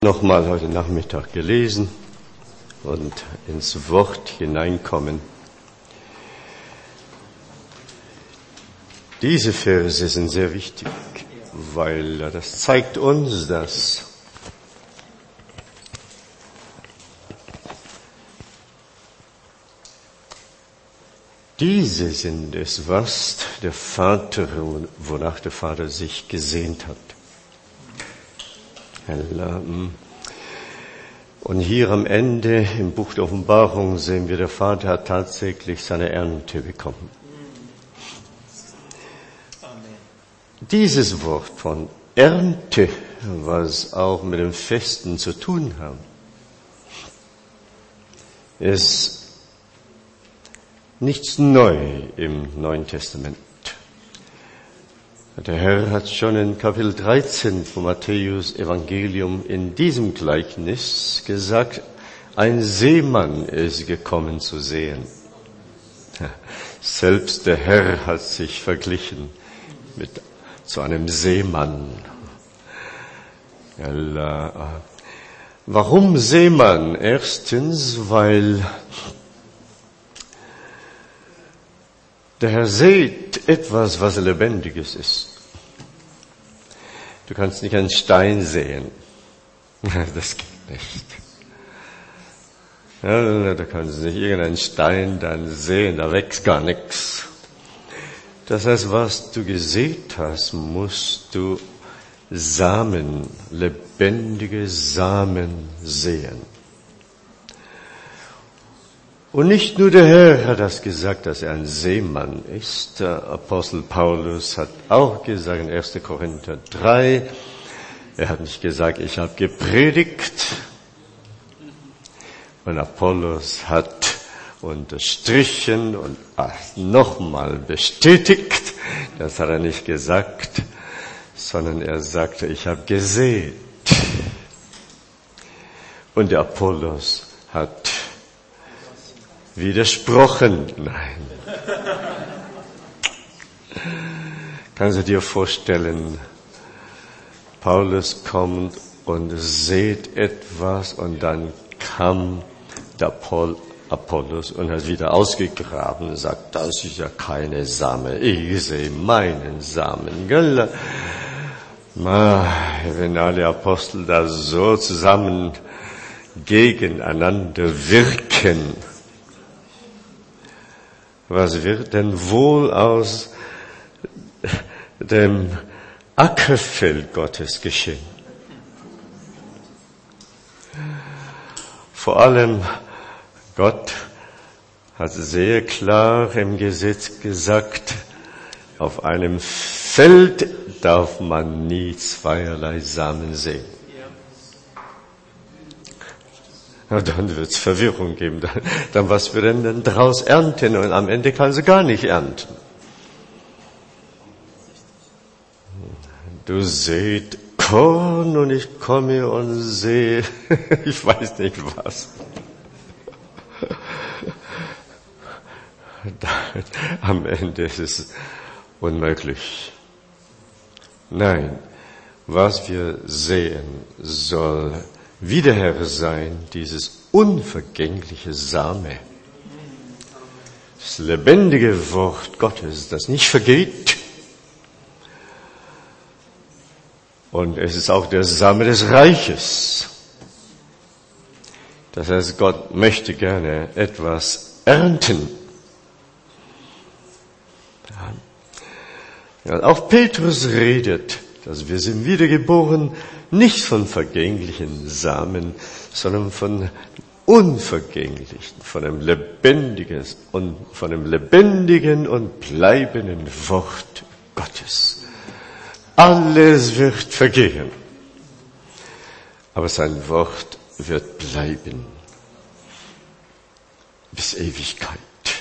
Nochmal heute Nachmittag gelesen und ins Wort hineinkommen. Diese Verse sind sehr wichtig, weil das zeigt uns, dass diese sind es, was der Vater, wonach der Vater sich gesehnt hat. Und hier am Ende im Buch der Offenbarung sehen wir, der Vater hat tatsächlich seine Ernte bekommen. Dieses Wort von Ernte, was auch mit dem Festen zu tun hat, ist nichts neu im Neuen Testament. Der Herr hat schon in Kapitel 13 vom Matthäus Evangelium in diesem Gleichnis gesagt, ein Seemann ist gekommen zu sehen. Selbst der Herr hat sich verglichen zu einem Seemann. Warum Seemann? Erstens, weil der Herr sieht etwas, was Lebendiges ist. Du kannst nicht einen Stein sehen. Das geht nicht. Ja, da kannst du nicht irgendeinen Stein dann sehen, da wächst gar nichts. Das heißt, was du gesät hast, musst du Samen, lebendige Samen sehen. Und nicht nur der Herr hat das gesagt, dass er ein Seemann ist. Der Apostel Paulus hat auch gesagt in 1. Korinther 3, er hat nicht gesagt, ich habe gepredigt. Und Apollos hat unterstrichen und nochmal bestätigt. Das hat er nicht gesagt, sondern er sagte, ich habe gesät. Und der Apollos hat widersprochen. Nein. Kannst du dir vorstellen, Paulus kommt und sieht etwas und dann kam der Apollos und hat wieder ausgegraben und sagt, das ist ja keine Samen, ich sehe meinen Samen. Gell? Wenn alle Apostel da so zusammen gegeneinander wirken, was wird denn wohl aus dem Ackerfeld Gottes geschehen? Vor allem, Gott hat sehr klar im Gesetz gesagt, auf einem Feld darf man nie zweierlei Samen sehen. Ja, dann wird's Verwirrung geben. Dann was wir denn daraus ernten? Und am Ende kann sie gar nicht ernten. Du seht Korn und ich komme und sehe, ich weiß nicht was. Am Ende ist es unmöglich. Nein, was wir sehen soll wie der Herr sein, dieses unvergängliche Same. Das lebendige Wort Gottes, das nicht vergeht. Und es ist auch der Same des Reiches. Das heißt, Gott möchte gerne etwas ernten. Ja, auch Petrus redet, dass wir sind wiedergeboren, nicht von vergänglichen Samen, sondern von unvergänglichen, von einem lebendigen und bleibenden Wort Gottes. Alles wird vergehen, aber sein Wort wird bleiben bis Ewigkeit.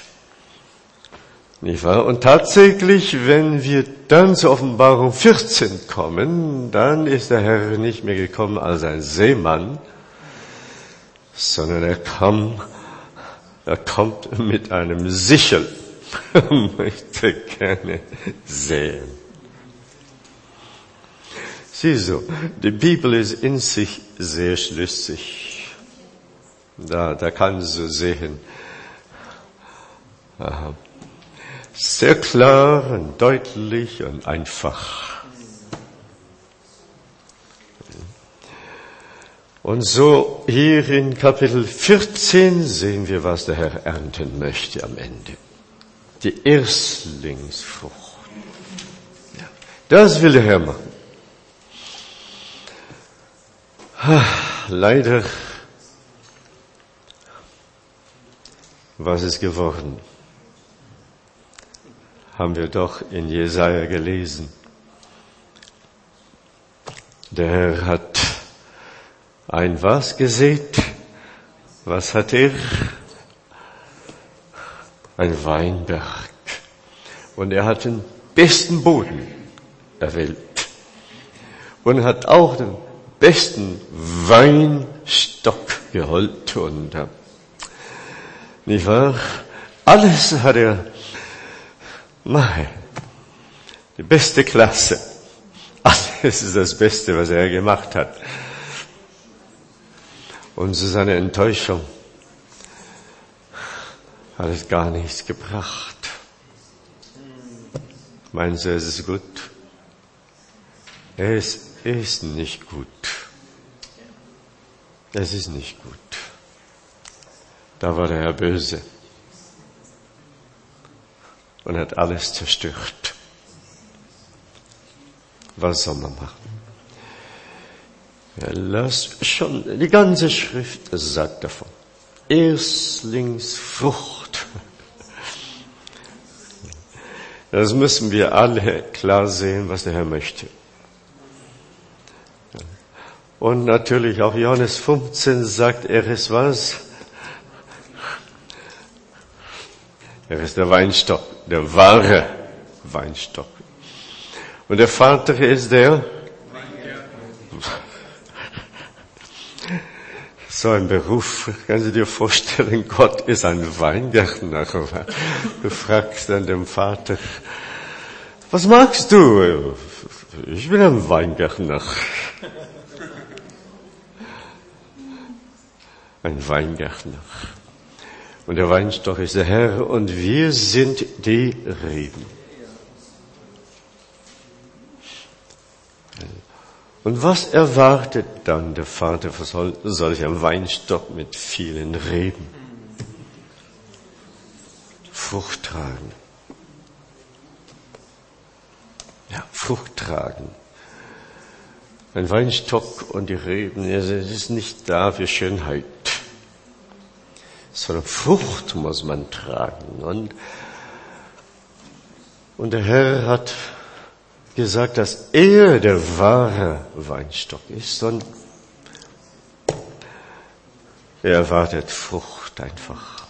Nicht wahr? Und tatsächlich, wenn wir dann zur Offenbarung 14 kommen, dann ist der Herr nicht mehr gekommen als ein Seemann, sondern er kommt mit einem Sichel. Ich möchte gerne sehen. Sieh so, die Bibel ist in sich sehr schlüssig. Da kannst du sehen. Aha. Sehr klar und deutlich und einfach. Und so hier in Kapitel 14 sehen wir, was der Herr ernten möchte am Ende. Die Erstlingsfrucht. Ja, das will der Herr machen. Leider, was ist geworden? Haben wir doch in Jesaja gelesen. Der Herr hat ein was gesät? Was hat er? Ein Weinberg. Und er hat den besten Boden erwählt. Und hat auch den besten Weinstock geholt. Und, nicht wahr? Alles hat er, die beste Klasse. Alles ist das Beste, was er gemacht hat. Und zu seiner Enttäuschung hat es gar nichts gebracht. Meinen Sie, es ist gut? Es ist nicht gut. Es ist nicht gut. Da war der Herr böse und hat alles zerstört. Was soll man machen? Ja, die ganze Schrift sagt davon. Erstlingsfrucht. Das müssen wir alle klar sehen, was der Herr möchte. Und natürlich auch Johannes 15 sagt, er ist was? Er ist der Weinstock, der wahre Weinstock. Und der Vater ist der? So ein Beruf, kannst du dir vorstellen, Gott ist ein Weingärtner. Du fragst dann den Vater, was magst du? Ich bin ein Weingärtner. Ein Weingärtner. Und der Weinstock ist der Herr und wir sind die Reben. Und was erwartet dann der Vater von solch einem Weinstock mit vielen Reben? Frucht tragen. Ja, Frucht tragen. Ein Weinstock und die Reben, es ist nicht da für Schönheit, sondern Frucht muss man tragen. Und der Herr hat gesagt, dass er der wahre Weinstock ist und er erwartet Frucht einfach.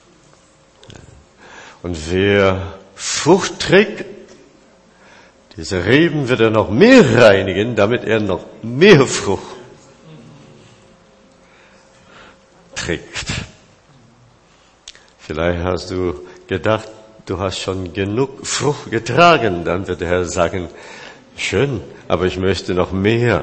Und wer Frucht trägt, diese Reben wird er noch mehr reinigen, damit er noch mehr Frucht trägt. Vielleicht hast du gedacht, du hast schon genug Frucht getragen. Dann wird der Herr sagen, schön, aber ich möchte noch mehr.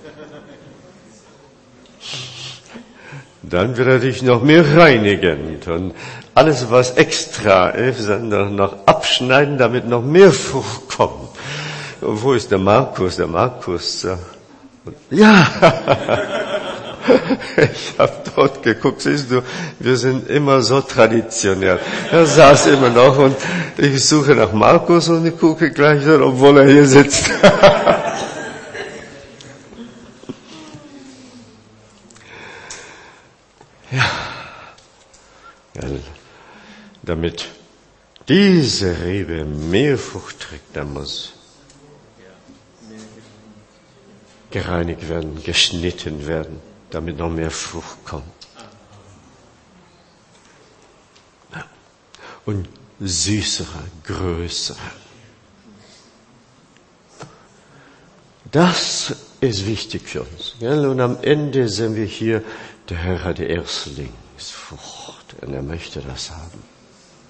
Dann wird er dich noch mehr reinigen. Und alles, was extra ist, dann noch abschneiden, damit noch mehr Frucht kommt. Und wo ist der Markus? Der Markus, ja. Ich habe dort geguckt, siehst du, wir sind immer so traditionell. Er saß immer noch und ich suche nach Markus und ich gucke gleich dann, obwohl er hier sitzt. Ja, damit diese Rebe mehr Frucht trägt, dann muss gereinigt werden, geschnitten werden, damit noch mehr Frucht kommt. Ja. Und süßere, größere. Das ist wichtig für uns. Gell? Und am Ende sehen wir hier, der Herr hat die Erstlingsfrucht und er möchte das haben.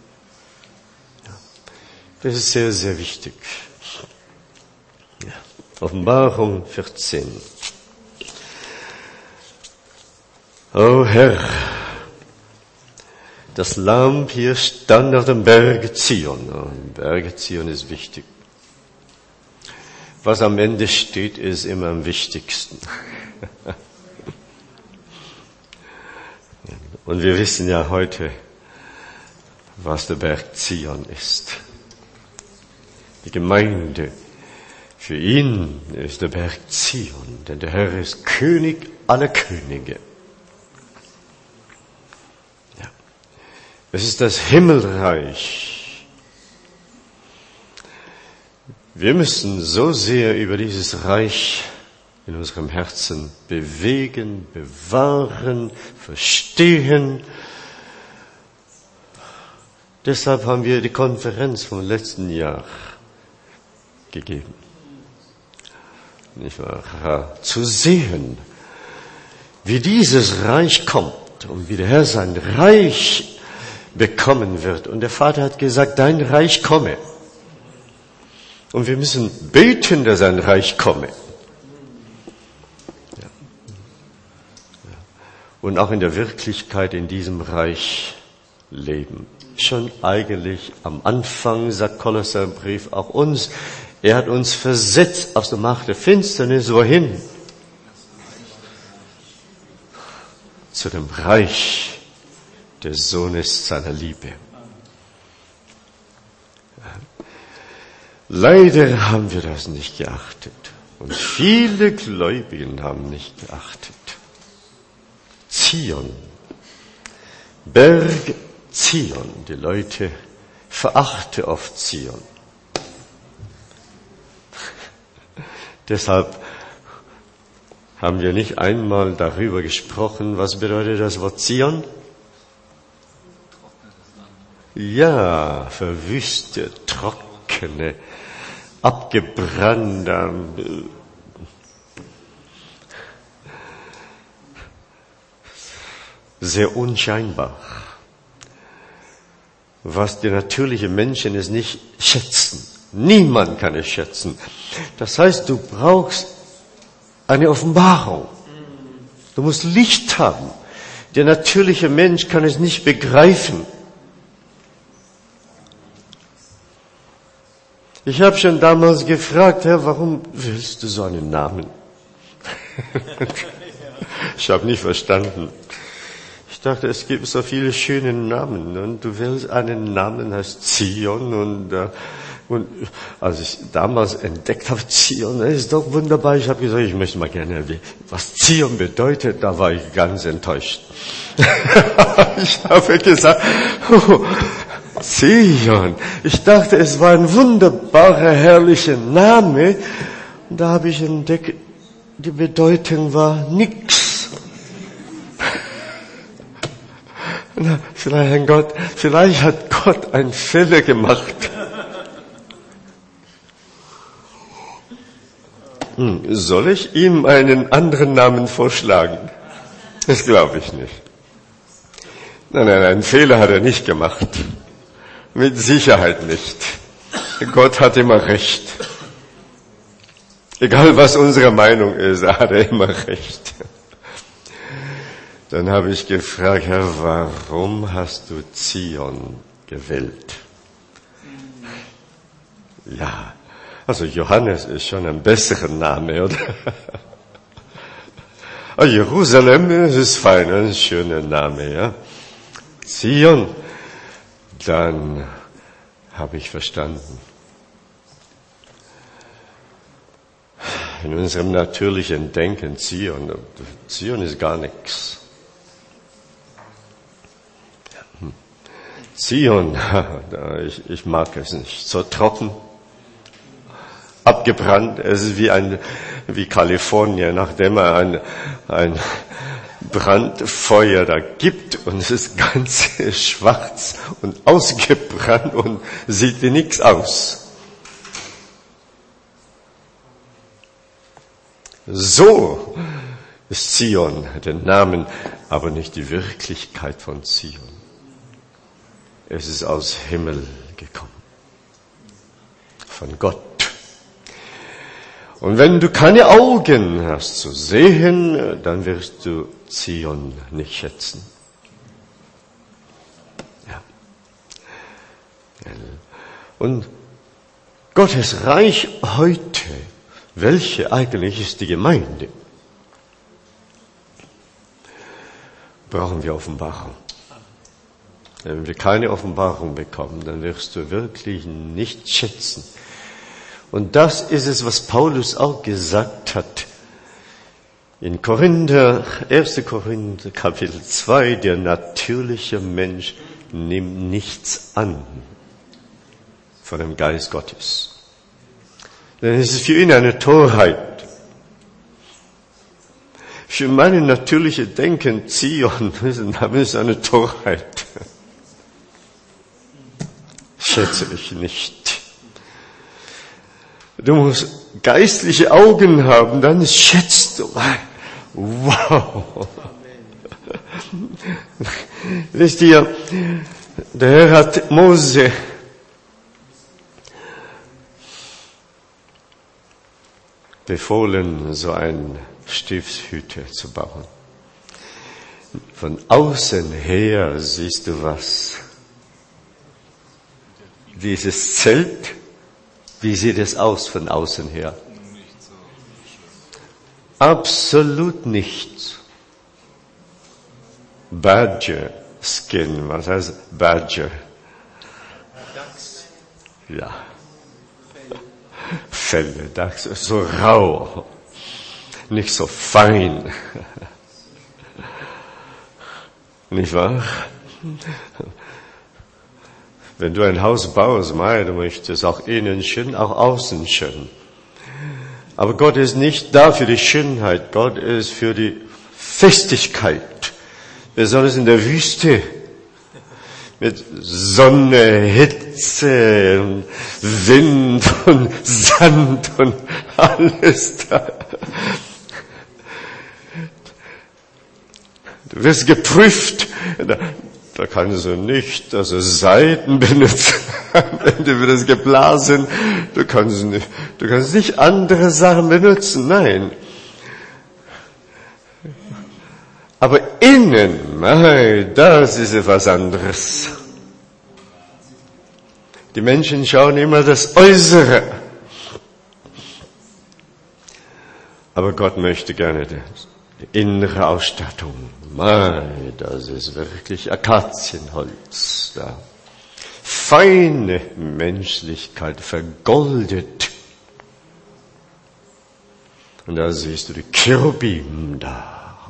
Ja. Das ist sehr, sehr wichtig. Ja. Offenbarung 14. O Herr, das Lamm hier stand auf dem Berge Zion. Und Berge Zion ist wichtig. Was am Ende steht, ist immer am wichtigsten. Und wir wissen ja heute, was der Berg Zion ist. Die Gemeinde, für ihn ist der Berg Zion, denn der Herr ist König aller Könige. Ja. Es ist das Himmelreich. Wir müssen so sehr über dieses Reich in unserem Herzen bewegen, bewahren, verstehen. Deshalb haben wir die Konferenz vom letzten Jahr gegeben. Nicht wahr? Zu sehen, wie dieses Reich kommt und wie der Herr sein Reich bekommen wird. Und der Vater hat gesagt, dein Reich komme. Und wir müssen beten, dass sein Reich komme. Und auch in der Wirklichkeit in diesem Reich leben. Schon eigentlich am Anfang sagt Kolosserbrief auch uns, er hat uns versetzt aus der Macht der Finsternis, wohin? Zu dem Reich des Sohnes seiner Liebe. Leider haben wir das nicht geachtet. Und viele Gläubigen haben nicht geachtet. Zion, Berg Zion, die Leute verachten oft Zion. Deshalb haben wir nicht einmal darüber gesprochen, was bedeutet das Wort Zion? Ja, verwüstet, trockene, abgebrannte, sehr unscheinbar. Was die natürlichen Menschen es nicht schätzen. Niemand kann es schätzen. Das heißt, du brauchst eine Offenbarung. Du musst Licht haben. Der natürliche Mensch kann es nicht begreifen. Ich habe schon damals gefragt, Herr, warum willst du so einen Namen? Ich habe nicht verstanden. Ich dachte, es gibt so viele schöne Namen und du willst einen Namen, heißt Zion und als ich damals entdeckt habe, Zion, das ist doch wunderbar. Ich habe gesagt, ich möchte mal gerne, was Zion bedeutet, da war ich ganz enttäuscht. Ich habe gesagt, oh, Zion. Ich dachte, es war ein wunderbarer, herrlicher Name. Und da habe ich entdeckt, die Bedeutung war nix. Vielleicht hat Gott einen Fehler gemacht. Soll ich ihm einen anderen Namen vorschlagen? Das glaube ich nicht. Nein, einen Fehler hat er nicht gemacht. Mit Sicherheit nicht. Gott hat immer recht. Egal was unsere Meinung ist, hat er immer recht. Dann habe ich gefragt, Herr, warum hast du Zion gewählt? Ja, also Johannes ist schon ein besserer Name, oder? Jerusalem ist fein, ein schöner Name, ja. Zion, dann habe ich verstanden. In unserem natürlichen Denken, Zion ist gar nichts. Zion, ich mag es nicht. So trocken, abgebrannt. Es ist wie Kalifornien, nachdem er ein Brandfeuer da gibt und es ist ganz schwarz und ausgebrannt und sieht wie nichts aus. So ist Zion der Name, aber nicht die Wirklichkeit von Zion. Es ist aus Himmel gekommen. Von Gott. Und wenn du keine Augen hast zu sehen, dann wirst du Zion nicht schätzen. Ja. Und Gottes Reich heute, welche eigentlich ist die Gemeinde? Brauchen wir Offenbarung. Wenn wir keine Offenbarung bekommen, dann wirst du wirklich nicht schätzen. Und das ist es, was Paulus auch gesagt hat. In 1. Korinther, Kapitel 2, der natürliche Mensch nimmt nichts an von dem Geist Gottes. Denn es ist für ihn eine Torheit. Für meine natürliche Denken, Zion, das ist eine Torheit. Schätze ich nicht. Du musst geistliche Augen haben, dann schätzt du. Wow. Wisst ihr, der Herr hat Mose befohlen, so ein Stiftshütte zu bauen. Von außen her siehst du was. Dieses Zelt, wie sieht es aus von außen her? Absolut nichts. Badger Skin, was heißt Badger? Ja. Felle, Dachs, so rau, nicht so fein. Nicht wahr? Wenn du ein Haus baust, du möchtest auch innen schön, auch außen schön. Aber Gott ist nicht da für die Schönheit, Gott ist für die Festigkeit. Besonders in der Wüste. Mit Sonne, Hitze, und Wind und Sand und alles da. Du wirst geprüft. Da kannst du nicht Saiten benutzen, wenn du wirst geblasen. Du kannst nicht andere Sachen benutzen, nein. Aber innen, das ist etwas anderes. Die Menschen schauen immer das Äußere. Aber Gott möchte gerne die innere Ausstattung. Das ist wirklich Akazienholz. Ja. Feine Menschlichkeit, vergoldet. Und da siehst du die Cherubim da.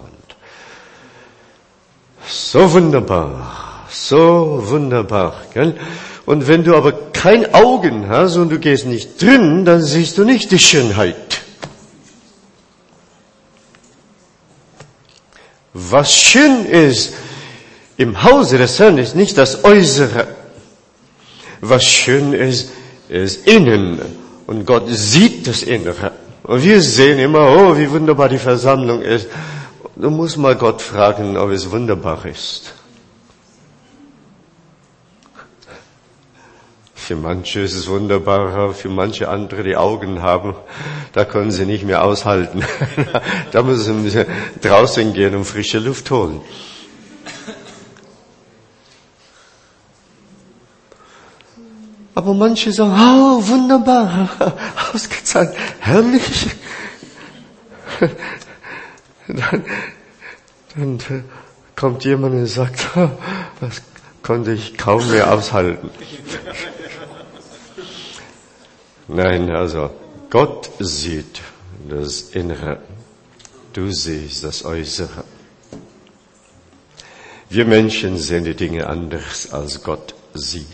So wunderbar, so wunderbar. Gell? Und wenn du aber kein Augen hast und du gehst nicht drin, dann siehst du nicht die Schönheit. Was schön ist im Hause des Herrn ist nicht das Äußere. Was schön ist innen. Und Gott sieht das Innere. Und wir sehen immer, wie wunderbar die Versammlung ist. Du musst mal Gott fragen, ob es wunderbar ist. Für manche ist es wunderbar, für manche andere, die Augen haben, da können sie nicht mehr aushalten. Da müssen sie draußen gehen und frische Luft holen. Aber manche sagen, wunderbar, ausgezeichnet, herrlich. Dann kommt jemand und sagt, das konnte ich kaum mehr aushalten. Nein, also Gott sieht das Innere, du siehst das Äußere. Wir Menschen sehen die Dinge anders, als Gott sieht.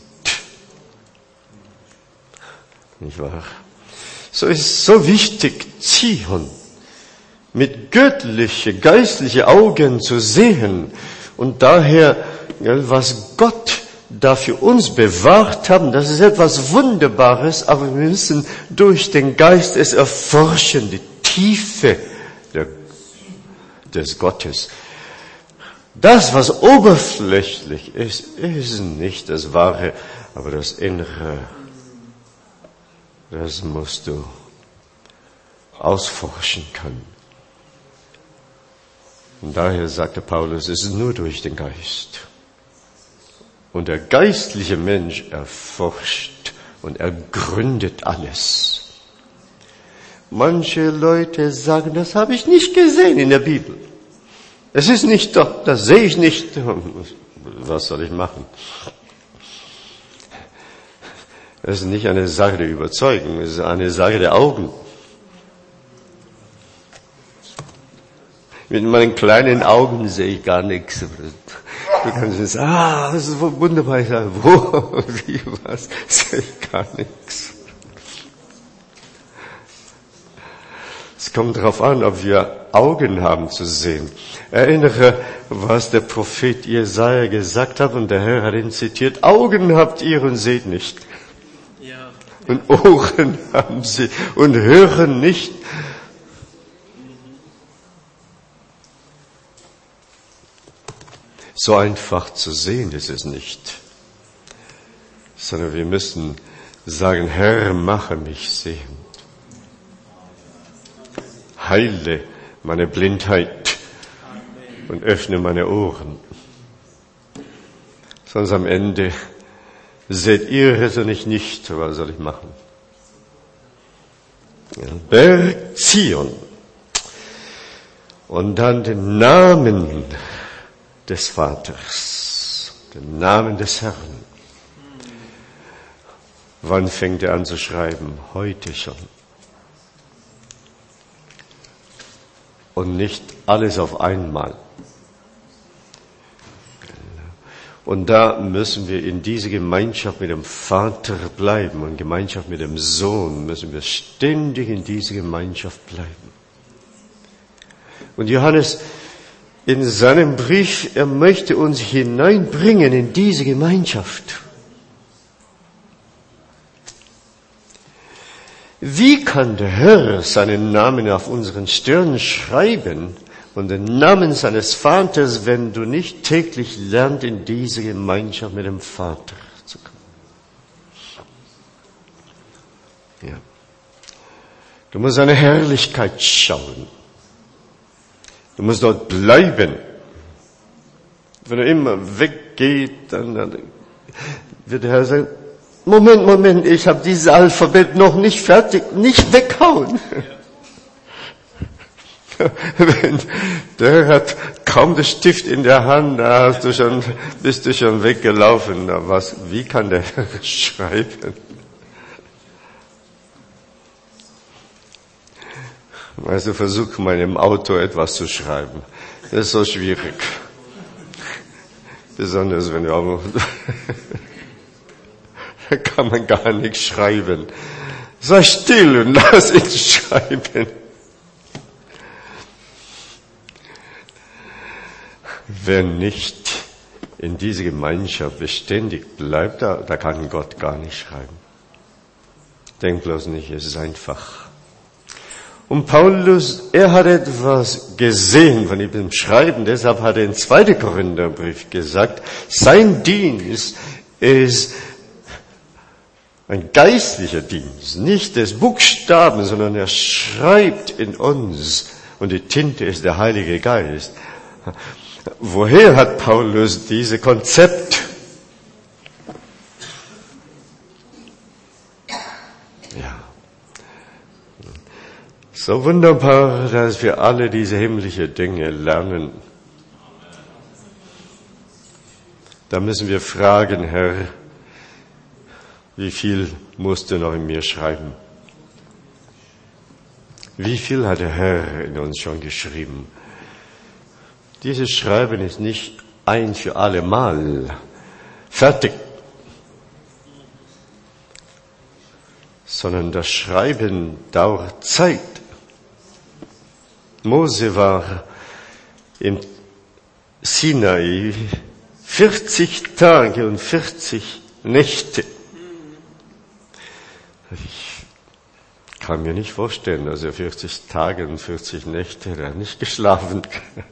Nicht wahr? So ist es so wichtig, Zion mit göttliche, geistliche Augen zu sehen und daher, was Gott da für uns bewahrt haben, das ist etwas Wunderbares, aber wir müssen durch den Geist es erforschen, die Tiefe des Gottes. Das, was oberflächlich ist, ist nicht das Wahre, aber das Innere, das musst du ausforschen kann. Und daher sagte Paulus, es ist nur durch den Geist. Und der geistliche Mensch erforscht und ergründet alles. Manche Leute sagen, das habe ich nicht gesehen in der Bibel. Es ist nicht dort, das sehe ich nicht. Was soll ich machen? Es ist nicht eine Sache der Überzeugung, es ist eine Sache der Augen. Mit meinen kleinen Augen sehe ich gar nichts. Du kannst jetzt sagen, das ist wunderbar. Ich sage, wo, wie, was, sehe ich gar nichts. Es kommt darauf an, ob wir Augen haben zu sehen. Erinnere, was der Prophet Jesaja gesagt hat, und der Herr hat ihn zitiert, Augen habt ihr und seht nicht. Ja. Und Ohren haben sie und hören nicht. So einfach zu sehen ist es nicht. Sondern wir müssen sagen, Herr, mache mich sehend. Heile meine Blindheit und öffne meine Ohren. Sonst am Ende seht ihr es und ich nicht. Was soll ich machen? Berg Zion. Und dann den Namen des Vaters, den Namen des Herrn. Wann fängt er an zu schreiben? Heute schon. Und nicht alles auf einmal. Und da müssen wir in diese Gemeinschaft mit dem Vater bleiben und Gemeinschaft mit dem Sohn müssen wir ständig in diese Gemeinschaft bleiben. Und Johannes in seinem Brief, er möchte uns hineinbringen in diese Gemeinschaft. Wie kann der Herr seinen Namen auf unseren Stirn schreiben und den Namen seines Vaters, wenn du nicht täglich lernst, in diese Gemeinschaft mit dem Vater zu kommen? Ja. Du musst seine Herrlichkeit schauen. Du musst dort bleiben. Wenn er immer weggeht, dann wird der Herr sagen, Moment, ich habe dieses Alphabet noch nicht fertig, nicht weghauen. Wenn der hat kaum den Stift in der Hand, da bist du schon weggelaufen. Wie kann der schreiben? Also versuch mal im Auto etwas zu schreiben. Das ist so schwierig. Besonders wenn du auch da kann man gar nichts schreiben. Sei still und lass ihn schreiben. Wer nicht in diese Gemeinschaft beständig bleibt, da kann Gott gar nicht schreiben. Denk bloß nicht, es ist einfach. Und Paulus, er hat etwas gesehen von ihm Schreiben, deshalb hat er im 2. Korintherbrief gesagt, sein Dienst ist ein geistlicher Dienst, nicht des Buchstaben, sondern er schreibt in uns und die Tinte ist der Heilige Geist. Woher hat Paulus diese Konzept? Ja. So wunderbar, dass wir alle diese himmlischen Dinge lernen. Da müssen wir fragen, Herr, wie viel musst du noch in mir schreiben? Wie viel hat der Herr in uns schon geschrieben? Dieses Schreiben ist nicht ein für alle Mal fertig, sondern das Schreiben dauert Zeit. Mose war im Sinai 40 Tage und 40 Nächte. Ich kann mir nicht vorstellen, dass er 40 Tage und 40 Nächte da nicht geschlafen hat.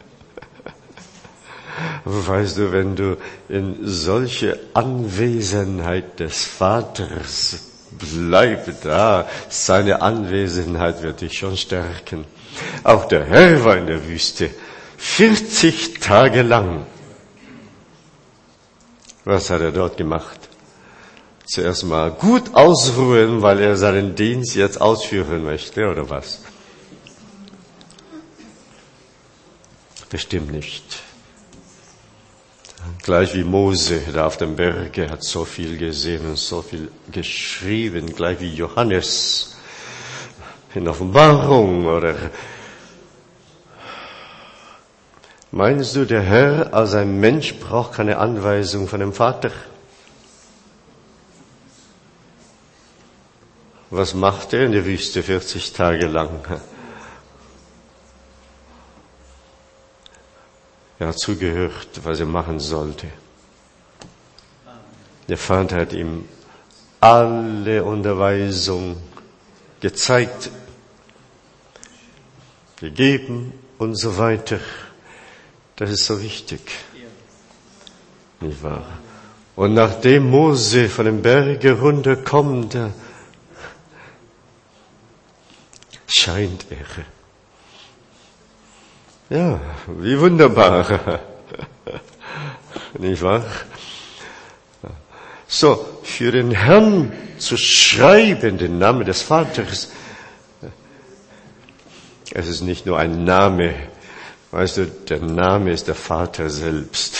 Weißt du, wenn du in solche Anwesenheit des Vaters bleib da. Seine Anwesenheit wird dich schon stärken. Auch der Herr war in der Wüste 40 Tage lang. Was hat er dort gemacht? Zuerst mal gut ausruhen, weil er seinen Dienst jetzt ausführen möchte, oder was? Bestimmt nicht. Gleich wie Mose da auf dem Berge hat so viel gesehen und so viel geschrieben, gleich wie Johannes in Offenbarung, oder? Meinst du, der Herr als ein Mensch braucht keine Anweisung von dem Vater? Was macht er in der Wüste 40 Tage lang? Er hat zugehört, was er machen sollte. Der Vater hat ihm alle Unterweisung gezeigt, gegeben und so weiter. Das ist so wichtig. Nicht wahr? Und nachdem Mose von dem Berge runterkommt, scheint er. Ja, wie wunderbar. Nicht wahr? So, für den Herrn zu schreiben, den Namen des Vaters, es ist nicht nur ein Name. Weißt du, der Name ist der Vater selbst.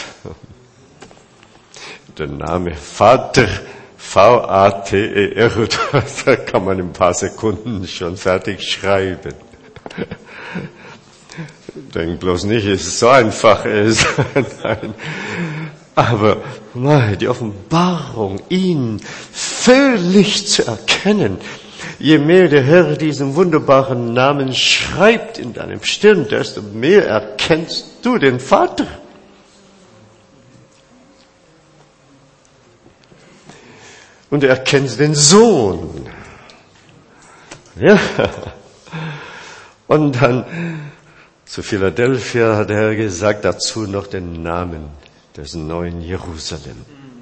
Der Name Vater, V-A-T-E-R, da kann man in ein paar Sekunden schon fertig schreiben. Denk bloß nicht, dass es so einfach ist. Nein. Aber die Offenbarung, ihn völlig zu erkennen, je mehr der Herr diesen wunderbaren Namen schreibt in deinem Stirn, desto mehr erkennst du den Vater. Und du erkennst den Sohn. Ja. Und dann zu Philadelphia hat der Herr gesagt, dazu noch den Namen des neuen Jerusalem.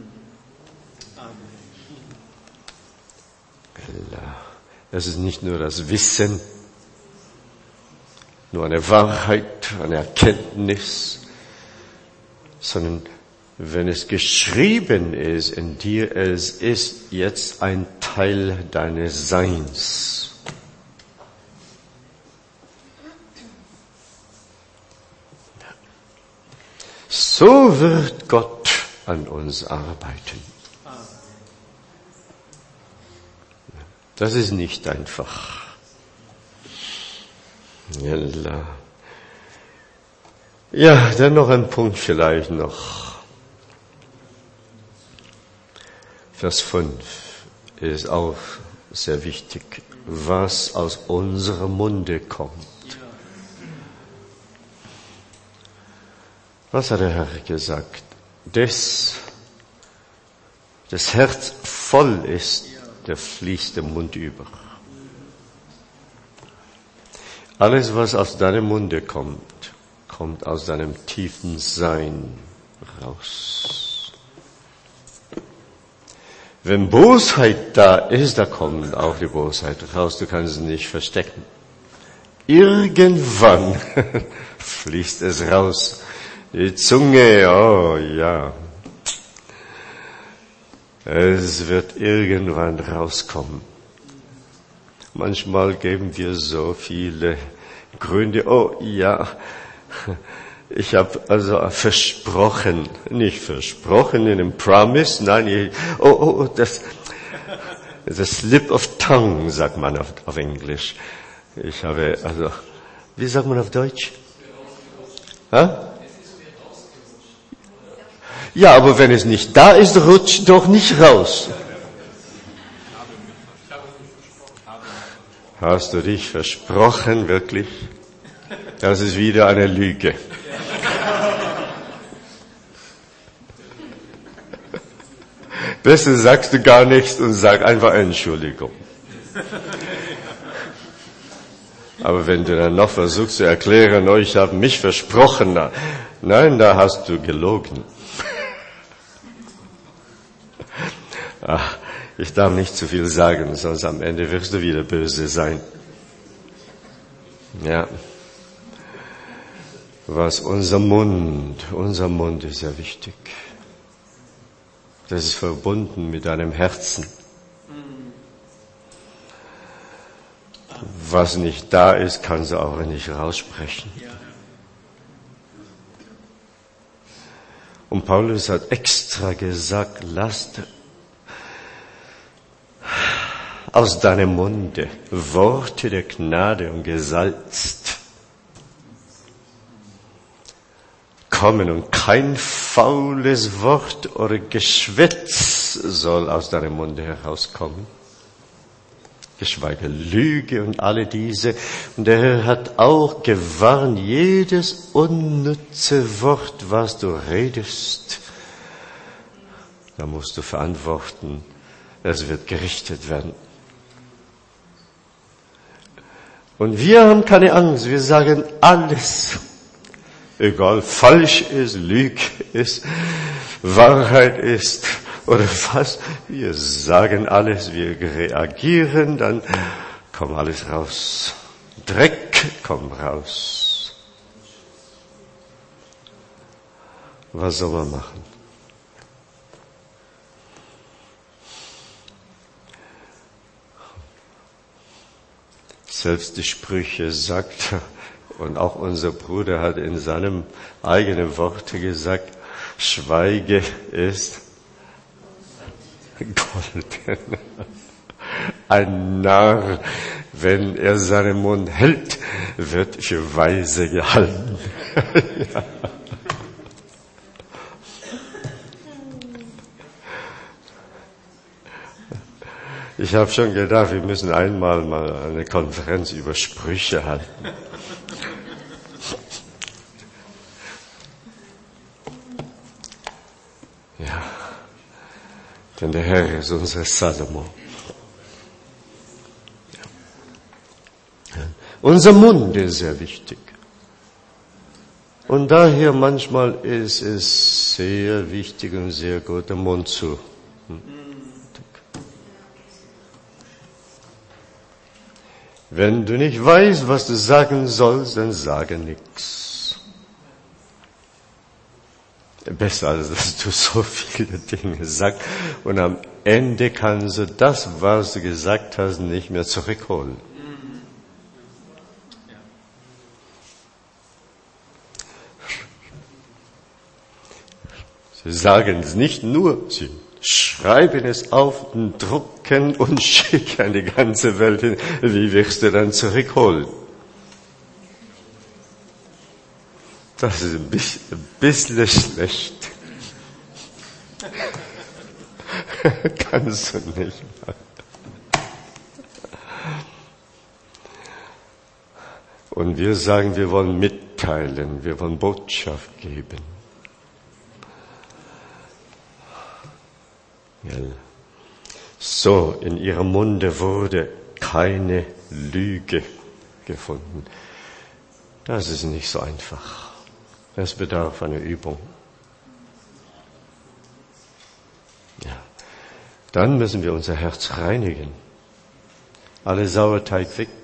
Es ist nicht nur das Wissen, nur eine Wahrheit, eine Erkenntnis, sondern wenn es geschrieben ist in dir, es ist jetzt ein Teil deines Seins. So wird Gott an uns arbeiten. Das ist nicht einfach. Ja, dann noch ein Punkt vielleicht noch. Vers 5 ist auch sehr wichtig. Was aus unserem Munde kommt. Was hat der Herr gesagt? Das Herz voll ist, der fließt der Mund über. Alles, was aus deinem Munde kommt, kommt aus deinem tiefen Sein raus. Wenn Bosheit da ist, da kommt auch die Bosheit raus. Du kannst es nicht verstecken. Irgendwann fließt es raus. Die Zunge, oh ja. Es wird irgendwann rauskommen. Manchmal geben wir so viele Gründe. Oh ja, ich habe also versprochen, nicht versprochen in einem Promise, nein, das Slip of Tongue, sagt man auf Englisch. Ich habe, also, wie sagt man auf Deutsch? Ha? Ja, aber wenn es nicht da ist, rutscht doch nicht raus. Hast du dich versprochen, wirklich? Das ist wieder eine Lüge. Besser sagst du gar nichts und sag einfach Entschuldigung. Aber wenn du dann noch versuchst zu erklären, oh, ich habe mich versprochen, nein, da hast du gelogen. Ach, Ich darf nicht zu viel sagen, sonst am Ende wirst du wieder böse sein. Ja. Was unser Mund ist ja wichtig. Das ist verbunden mit deinem Herzen. Was nicht da ist, kannst du auch nicht raussprechen. Und Paulus hat extra gesagt, lasst aus deinem Munde Worte der Gnade und gesalzt kommen und kein faules Wort oder Geschwätz soll aus deinem Munde herauskommen. Geschweige Lüge und alle diese. Und der Herr hat auch gewarnt, jedes unnütze Wort, was du redest, da musst du verantworten. Es wird gerichtet werden. Und wir haben keine Angst, wir sagen alles. Egal, falsch ist, Lüge ist, Wahrheit ist oder was. Wir sagen alles, wir reagieren, dann kommt alles raus. Dreck kommt raus. Was soll man machen? Selbst die Sprüche sagt, und auch unser Bruder hat in seinem eigenen Worte gesagt, Schweige ist Gold. Ein Narr, wenn er seinen Mund hält, wird für weise gehalten. Ja. Ich habe schon gedacht, wir müssen einmal mal eine Konferenz über Sprüche halten. Ja, denn der Herr ist unser Salomo. Ja. Unser Mund ist sehr wichtig. Und daher manchmal ist es sehr wichtig und sehr gut, den Mund zu. Wenn du nicht weißt, was du sagen sollst, dann sage nichts. Besser, als dass du so viele Dinge sagst und am Ende kannst du das, was du gesagt hast, nicht mehr zurückholen. Sie sagen es nicht nur, sie schreiben es auf, drucken und schicken an die ganze Welt hin. Wie wirst du dann zurückholen? Das ist ein bisschen schlecht. Kannst du nicht machen. Und wir sagen, wir wollen mitteilen, wir wollen Botschaft geben. So, in ihrem Munde wurde keine Lüge gefunden. Das ist nicht so einfach. Es bedarf einer Übung. Ja. Dann müssen wir unser Herz reinigen. Alle Sauerteig weg.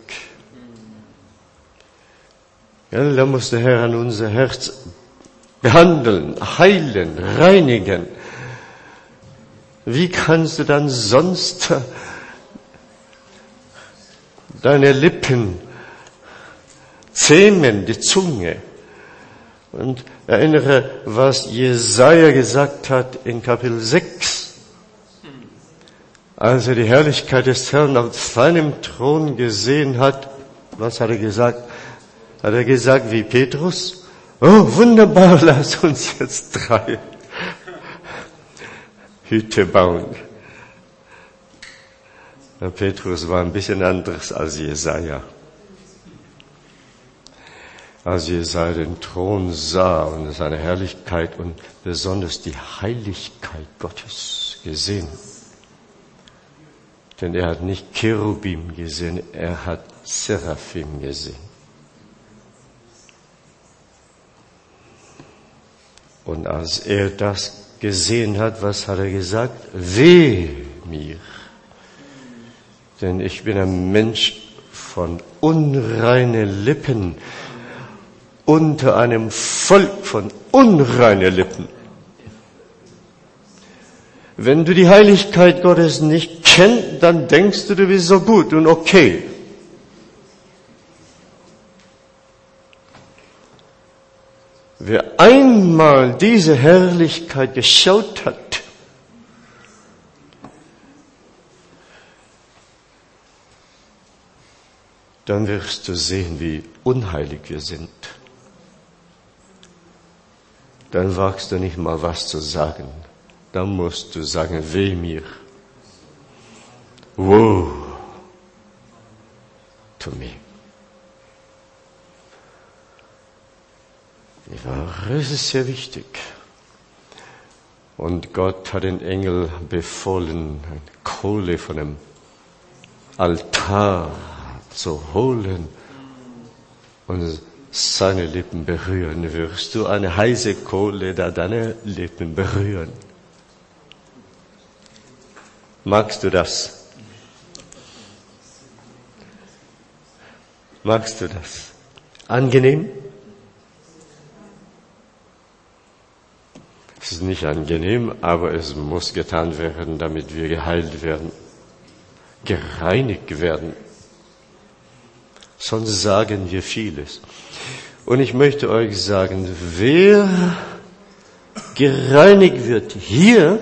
Ja, da muss der Herr an unser Herz behandeln, heilen, reinigen. Wie kannst du dann sonst deine Lippen zähmen, die Zunge? Und erinnere, was Jesaja gesagt hat in Kapitel 6. Als er die Herrlichkeit des Herrn auf seinem Thron gesehen hat, was hat er gesagt? Hat er gesagt wie Petrus? Oh, wunderbar, lass uns jetzt 3 Hütte bauen. Der Petrus war ein bisschen anders als Jesaja. Als Jesaja den Thron sah und seine Herrlichkeit und besonders die Heiligkeit Gottes gesehen. Denn er hat nicht Cherubim gesehen, er hat Seraphim gesehen. Und als er das gesehen hat, was hat er gesagt? Weh mir. Denn ich bin ein Mensch von unreinen Lippen, unter einem Volk von unreinen Lippen. Wenn du die Heiligkeit Gottes nicht kennst, dann denkst du bist so gut und okay. Wer einmal diese Herrlichkeit geschaut hat, dann wirst du sehen, wie unheilig wir sind. Dann wagst du nicht mal was zu sagen. Dann musst du sagen, weh mir. Woe to me. Es ist sehr wichtig. Und Gott hat den Engel befohlen, eine Kohle von dem Altar zu holen und seine Lippen berühren. Wirst du eine heiße Kohle da deine Lippen berühren? Magst du das? Magst du das? Angenehm? Es ist nicht angenehm, aber es muss getan werden, damit wir geheilt werden, gereinigt werden. Sonst sagen wir vieles. Und ich möchte euch sagen, wer gereinigt wird hier,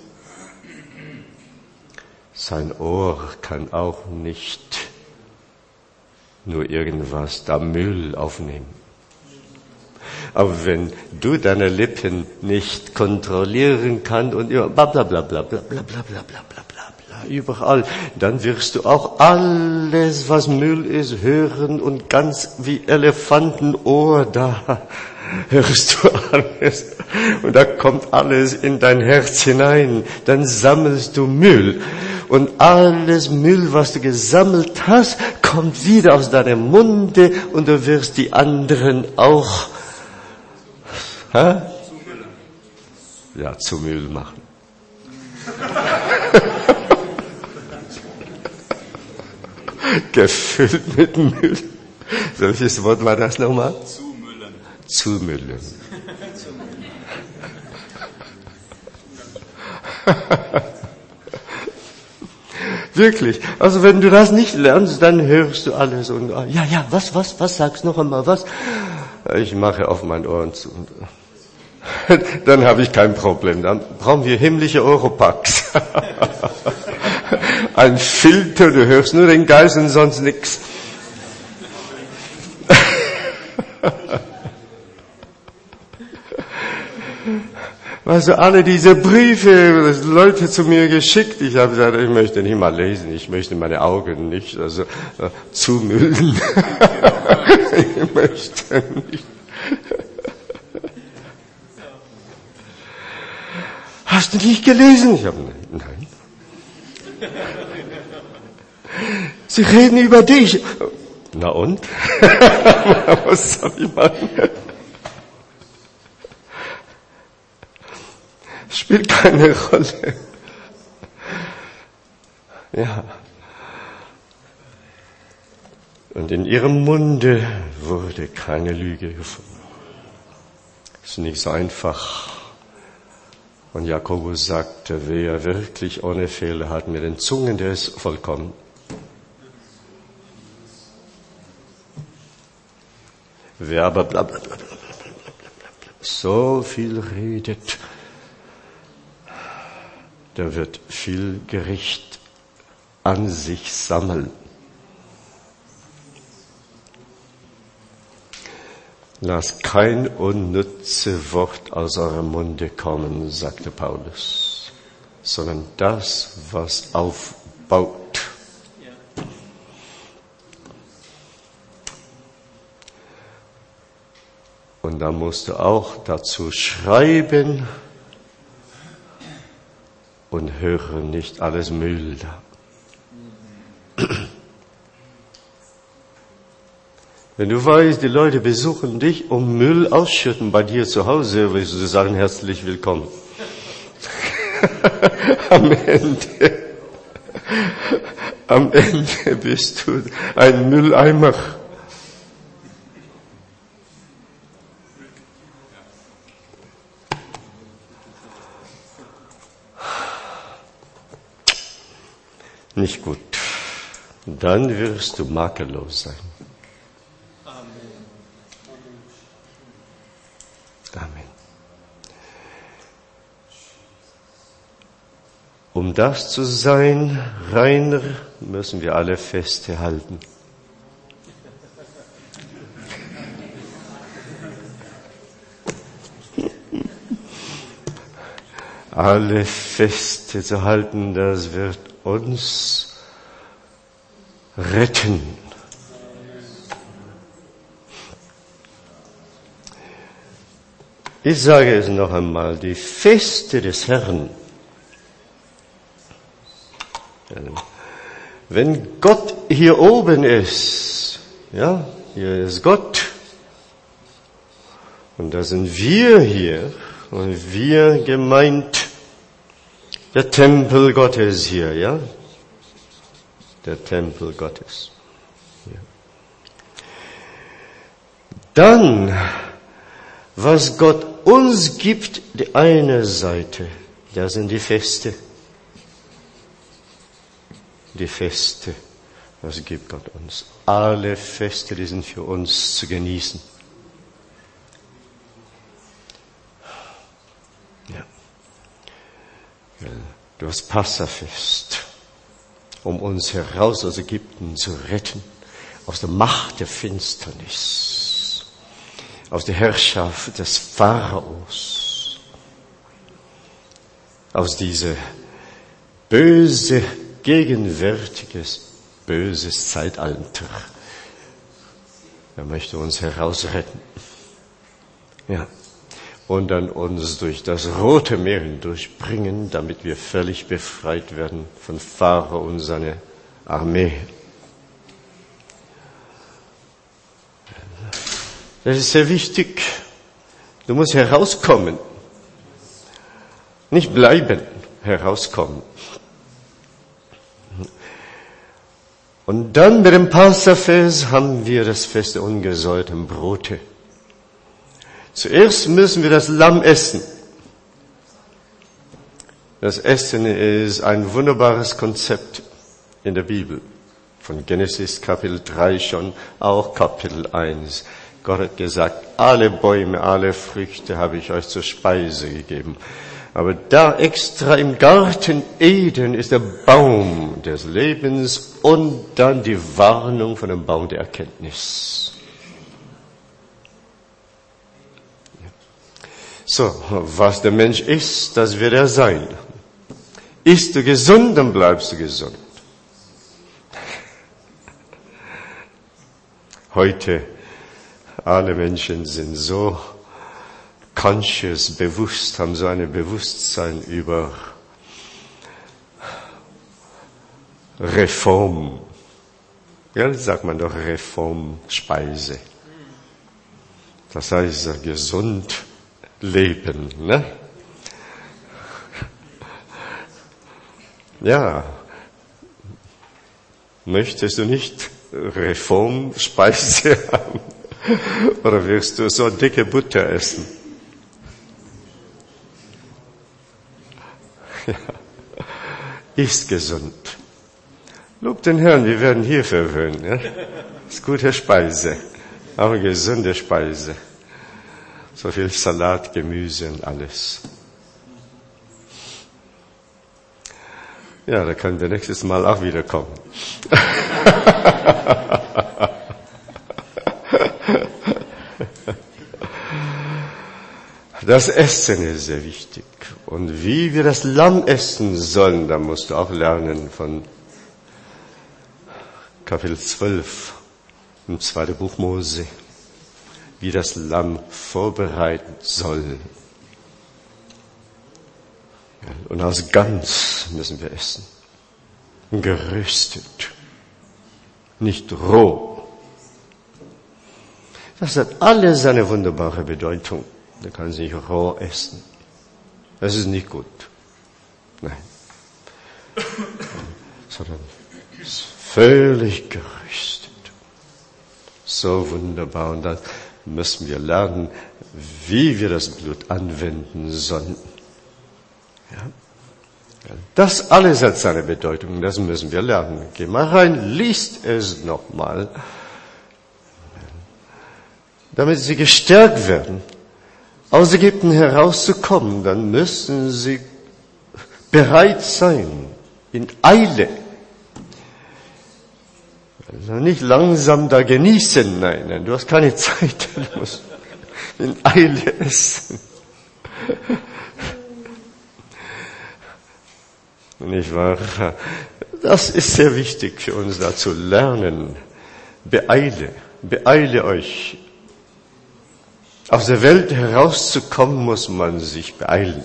sein Ohr kann auch nicht nur irgendwas, da Müll aufnehmen. Aber wenn du deine Lippen nicht kontrollieren kannst und bla bla bla bla bla bla bla bla bla bla bla überall, dann wirst du auch alles, was Müll ist, hören und ganz wie Elefantenohr da hörst du alles. Und da kommt alles in dein Herz hinein. Dann sammelst du Müll. Und alles Müll, was du gesammelt hast, kommt wieder aus deinem Munde und du wirst die anderen auch zu Müll machen. Gefüllt mit Müll. Welches Wort war das nochmal? Zumüllen. Zumüllen. Wirklich. Also wenn du das nicht lernst, dann hörst du alles und was sagst noch einmal, was? Ich mache auf mein Ohren zu. Dann habe ich kein Problem. Dann brauchen wir himmlische Oropax. Ein Filter, du hörst nur den Geist und sonst nichts. Also alle diese Briefe, das Leute zu mir geschickt, ich habe gesagt, ich möchte nicht mal lesen, ich möchte meine Augen nicht zumüllen. Ich möchte nicht. Hast du nicht gelesen? Ich habe nein. Sie reden über dich. Na und? Was soll ich machen? Spielt keine Rolle. Ja. Und in ihrem Munde wurde keine Lüge gefunden. Ist nicht so einfach. Und Jakobus sagte, wer wirklich ohne Fehler hat mit den Zungen, der ist vollkommen. Wer aber so viel redet, der wird viel Gericht an sich sammeln. Lasst kein unnütze Wort aus eurem Munde kommen, sagte Paulus, sondern das, was aufbaut. Und da musst du auch dazu schreiben und höre nicht alles Müll da. Wenn du weißt, die Leute besuchen dich, um Müll ausschütten bei dir zu Hause, wirst du sagen, herzlich willkommen. Am Ende. am Ende bist du ein Mülleimer. Nicht gut. Dann wirst du makellos sein. Amen. Um das zu sein, reiner, müssen wir alle Feste halten. Alle Feste zu halten, das wird uns retten. Ich sage es noch einmal, die Feste des Herrn. Wenn Gott hier oben ist, ja, hier ist Gott, und da sind wir hier, und wir gemeint, der Tempel Gottes hier, ja, der Tempel Gottes. Ja. Dann, was Gott uns gibt, die eine Seite, das sind die Feste. Die Feste, was gibt Gott uns? Alle Feste, die sind für uns zu genießen. Ja. Du hast Passafest, um uns heraus aus Ägypten zu retten, aus der Macht der Finsternis, aus der Herrschaft des Pharaos, aus dieser gegenwärtiges, böses Zeitalter. Er möchte uns herausretten. Ja. Und dann uns durch das Rote Meer hindurchbringen, damit wir völlig befreit werden von Pharao und seiner Armee. Das ist sehr wichtig. Du musst herauskommen. Nicht bleiben, herauskommen. Und dann mit dem Passafest haben wir das Fest der ungesäuerten Brote. Zuerst müssen wir das Lamm essen. Das Essen ist ein wunderbares Konzept in der Bibel. Von Genesis Kapitel 3 schon, auch Kapitel 1. Gott hat gesagt, alle Bäume, alle Früchte habe ich euch zur Speise gegeben. Aber da extra im Garten Eden ist der Baum des Lebens und dann die Warnung von dem Baum der Erkenntnis. So, was der Mensch ist, das wird er sein. Ist du gesund, dann bleibst du gesund. Heute, alle Menschen sind so conscious, bewusst, haben so ein Bewusstsein über Reform. Ja, sagt man doch Reformspeise. Das heißt, gesund leben, ne? Ja. Möchtest du nicht Reformspeise haben? Oder wirst du so dicke Butter essen? Ja. Ist gesund. Lob den Herrn, wir werden hier verwöhnt. Ja? Ist gute Speise, aber gesunde Speise. So viel Salat, Gemüse und alles. Ja, da können wir nächstes Mal auch wieder kommen. Das Essen ist sehr wichtig. Und wie wir das Lamm essen sollen, da musst du auch lernen von Kapitel 12 im 2. Buch Mose, wie das Lamm vorbereiten soll. Und als Gans müssen wir essen. Geröstet. Nicht roh. Das hat alles seine wunderbare Bedeutung. Da kann sie nicht roh essen. Das ist nicht gut. Nein. Sondern Völlig gerüstet. So wunderbar. Und dann müssen wir lernen, wie wir das Blut anwenden sollen. Ja? Das alles hat seine Bedeutung, das müssen wir lernen. Geh mal rein, liest es nochmal, damit sie gestärkt werden. Aus Ägypten herauszukommen, dann müssen sie bereit sein, in Eile. Also nicht langsam da genießen, nein, du hast keine Zeit, du musst in Eile essen. Nicht wahr? Das ist sehr wichtig für uns, da zu lernen. Beeile euch. Aus der Welt herauszukommen, muss man sich beeilen.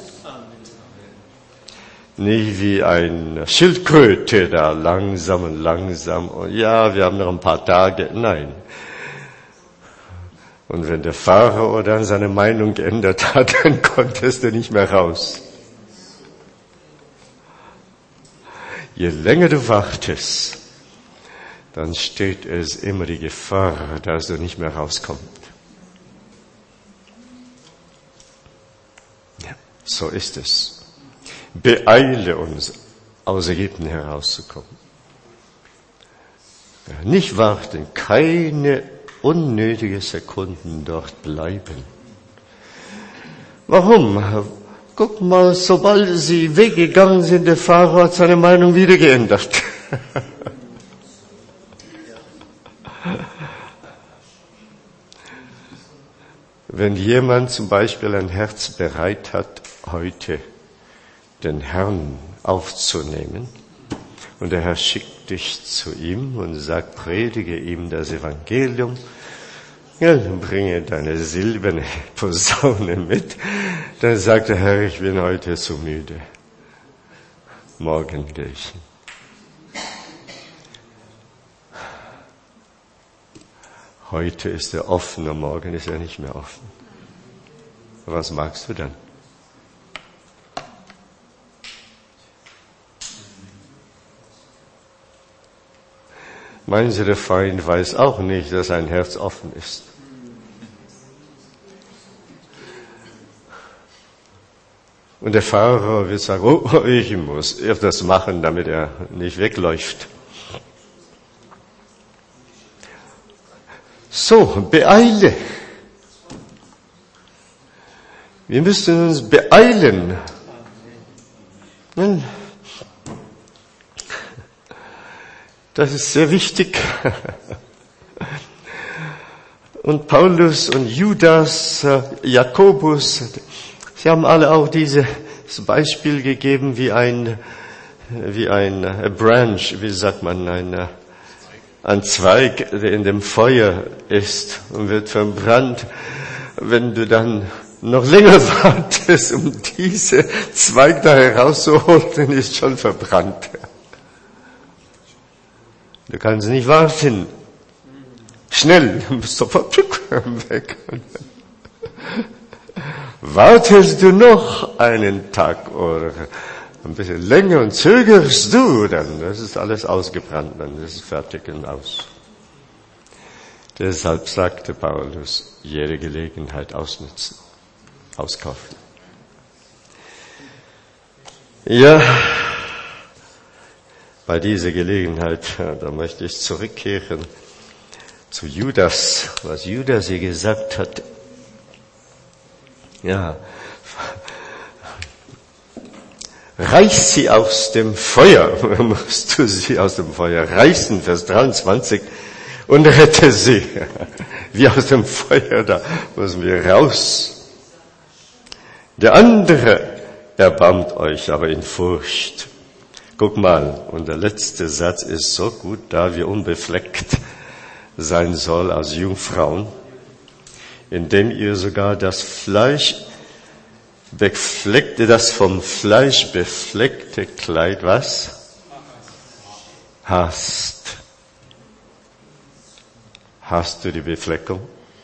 Nicht wie eine Schildkröte da langsam. Und ja, wir haben noch ein paar Tage. Nein. Und wenn der Pharao dann seine Meinung geändert hat, dann konntest du nicht mehr raus. Je länger du wartest, dann steht es immer die Gefahr, dass du nicht mehr rauskommst. Ja, so ist es. Beeile uns, aus Ägypten herauszukommen. Ja, nicht warten, keine unnötige Sekunden dort bleiben. Warum? Guck mal, sobald sie weggegangen sind, der Pharao hat seine Meinung wieder geändert. Wenn jemand zum Beispiel ein Herz bereit hat, heute den Herrn aufzunehmen, und der Herr schickt dich zu ihm und sagt, predige ihm das Evangelium, ja, dann bringe deine silberne Posaune mit. Dann sagt der Herr, ich bin heute zu müde. Morgen gehe ich. Heute ist er offen, und morgen ist er nicht mehr offen. Was magst du dann? Meinen Sie, der Feind weiß auch nicht, dass sein Herz offen ist? Und der Pharao wird sagen, oh, ich muss das machen, damit er nicht wegläuft. So, beeile. Wir müssen uns beeilen. Das ist sehr wichtig. Und Paulus und Judas, Jakobus, sie haben alle auch dieses Beispiel gegeben wie ein Branch, wie sagt man, ein Zweig, der in dem Feuer ist und wird verbrannt. Wenn du dann noch länger wartest, um diese Zweig da herauszuholen, dann ist schon verbrannt. Du kannst nicht warten. Schnell, du bist sofort weg. Wartest du noch einen Tag oder ein bisschen länger und zögerst du, dann das ist alles ausgebrannt, dann ist es fertig und aus. Deshalb sagte Paulus, jede Gelegenheit ausnutzen, auskaufen. Ja, bei dieser Gelegenheit, da möchte ich zurückkehren zu Judas, was Judas hier gesagt hat. Ja, reiß sie aus dem Feuer, musst du sie aus dem Feuer reißen, Vers 23, und rette sie. Wie aus dem Feuer, da müssen wir raus. Der andere erbarmt euch aber in Furcht. Guck mal, und der letzte Satz ist so gut, da wir unbefleckt sein soll als Jungfrauen, indem ihr sogar das vom Fleisch befleckte Kleid, was? Hast. Hast du die Befleckung?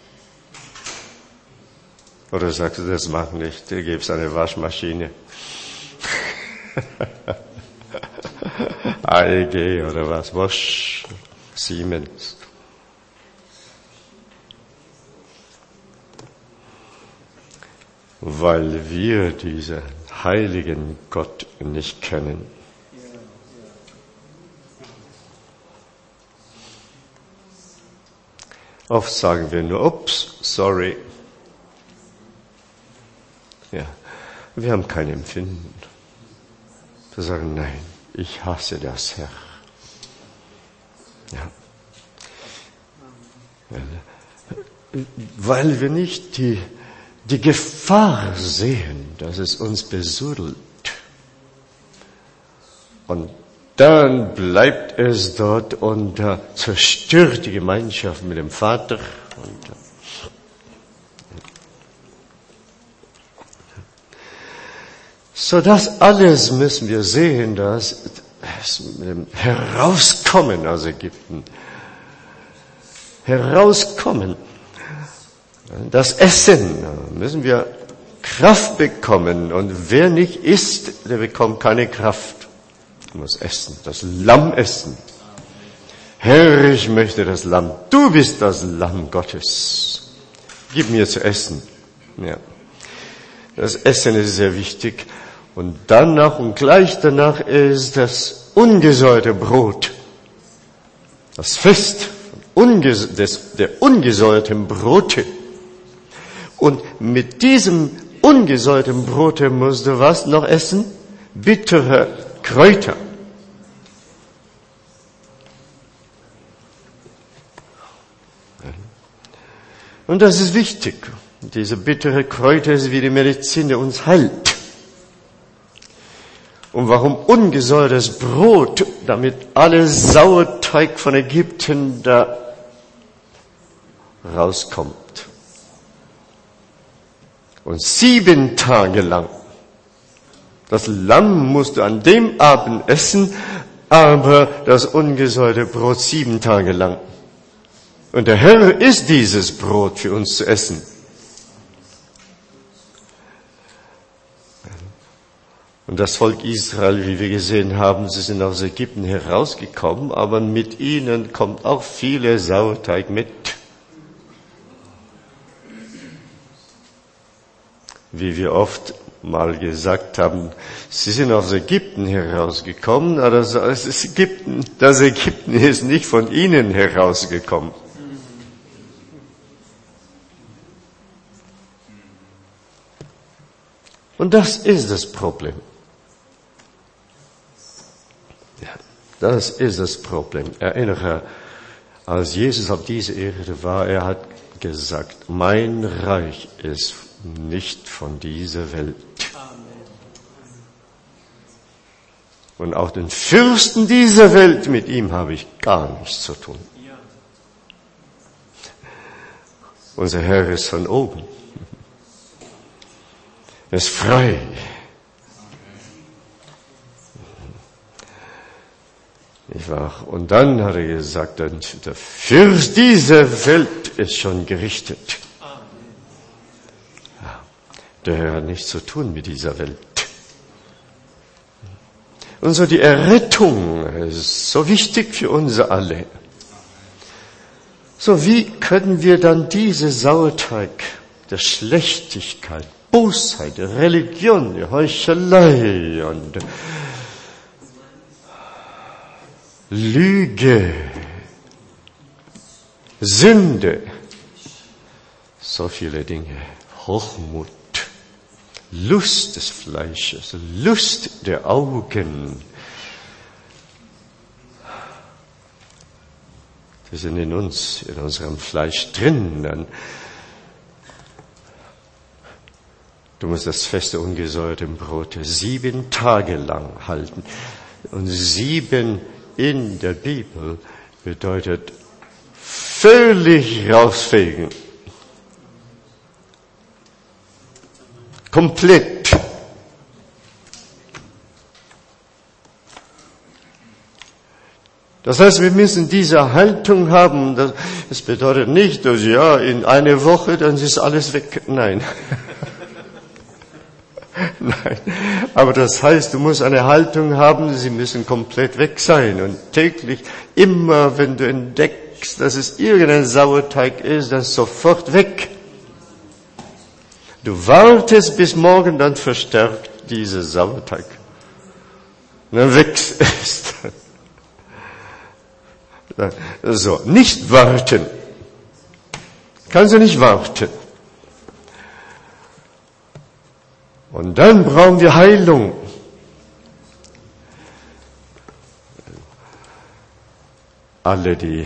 Oder sagst du, das mach nicht, du gibst eine Waschmaschine. AEG oder was, Bosch, Siemens. Weil wir diesen heiligen Gott nicht kennen. Oft sagen wir nur, ups, sorry. Ja, wir haben kein Empfinden. Wir sagen, nein, ich hasse das, Herr. Ja. Weil wir nicht die Gefahr sehen, dass es uns besudelt. Und dann bleibt es dort und zerstört die Gemeinschaft mit dem Vater. So das alles müssen wir sehen, dass mit dem Herauskommen aus Ägypten. Herauskommen. Das Essen, müssen wir Kraft bekommen. Und wer nicht isst, der bekommt keine Kraft. Er muss essen, das Lamm essen. Herr, ich möchte das Lamm. Du bist das Lamm Gottes. Gib mir zu essen. Ja. Das Essen ist sehr wichtig. Und danach und gleich danach ist das ungesäuerte Brot. Das Fest der ungesäuerten Brote. Und mit diesem ungesäuerten Brote musst du was noch essen? Bittere Kräuter. Und das ist wichtig. Diese bittere Kräuter ist wie die Medizin, die uns heilt. Und warum ungesäuertes Brot? Damit alle Sauerteig von Ägypten da rauskommt. Und 7 Tage lang. Das Lamm musst du an dem Abend essen, aber das ungesäuerte Brot 7 Tage lang. Und der Herr ist dieses Brot für uns zu essen. Und das Volk Israel, wie wir gesehen haben, sie sind aus Ägypten herausgekommen, aber mit ihnen kommt auch viele Sauerteig mit. Wie wir oft mal gesagt haben, sie sind aus Ägypten herausgekommen, aber das Ägypten ist nicht von ihnen herausgekommen. Und das ist das Problem. Ja, das ist das Problem. Erinnere, als Jesus auf dieser Erde war, er hat gesagt, mein Reich ist nicht von dieser Welt. Und auch den Fürsten dieser Welt, mit ihm habe ich gar nichts zu tun. Unser Herr ist von oben. Er ist frei. Nicht wahr? Und dann hat er gesagt, der Fürst dieser Welt ist schon gerichtet. Der Herr hat nichts zu tun mit dieser Welt. Und so die Errettung ist so wichtig für uns alle. So wie können wir dann diese Sauerteig der Schlechtigkeit, Bosheit, der Religion, der Heuchelei und Lüge, Sünde, so viele Dinge, Hochmut, Lust des Fleisches, Lust der Augen, die sind in uns, in unserem Fleisch drin. Du musst das feste ungesäuerte Brot 7 Tage lang halten. Und 7 in der Bibel bedeutet völlig rausfegen. Komplett. Das heißt, wir müssen diese Haltung haben. Das bedeutet nicht, dass ja, in einer Woche, dann ist alles weg. Nein. Nein, aber das heißt, du musst eine Haltung haben, sie müssen komplett weg sein. Und täglich, immer wenn du entdeckst, dass es irgendein Sauerteig ist, dann sofort weg. Du wartest bis morgen, dann verstärkt dieser Sauerteig. Und dann wächst es. So, nicht warten. Kannst du nicht warten. Und dann brauchen wir Heilung. Alle, die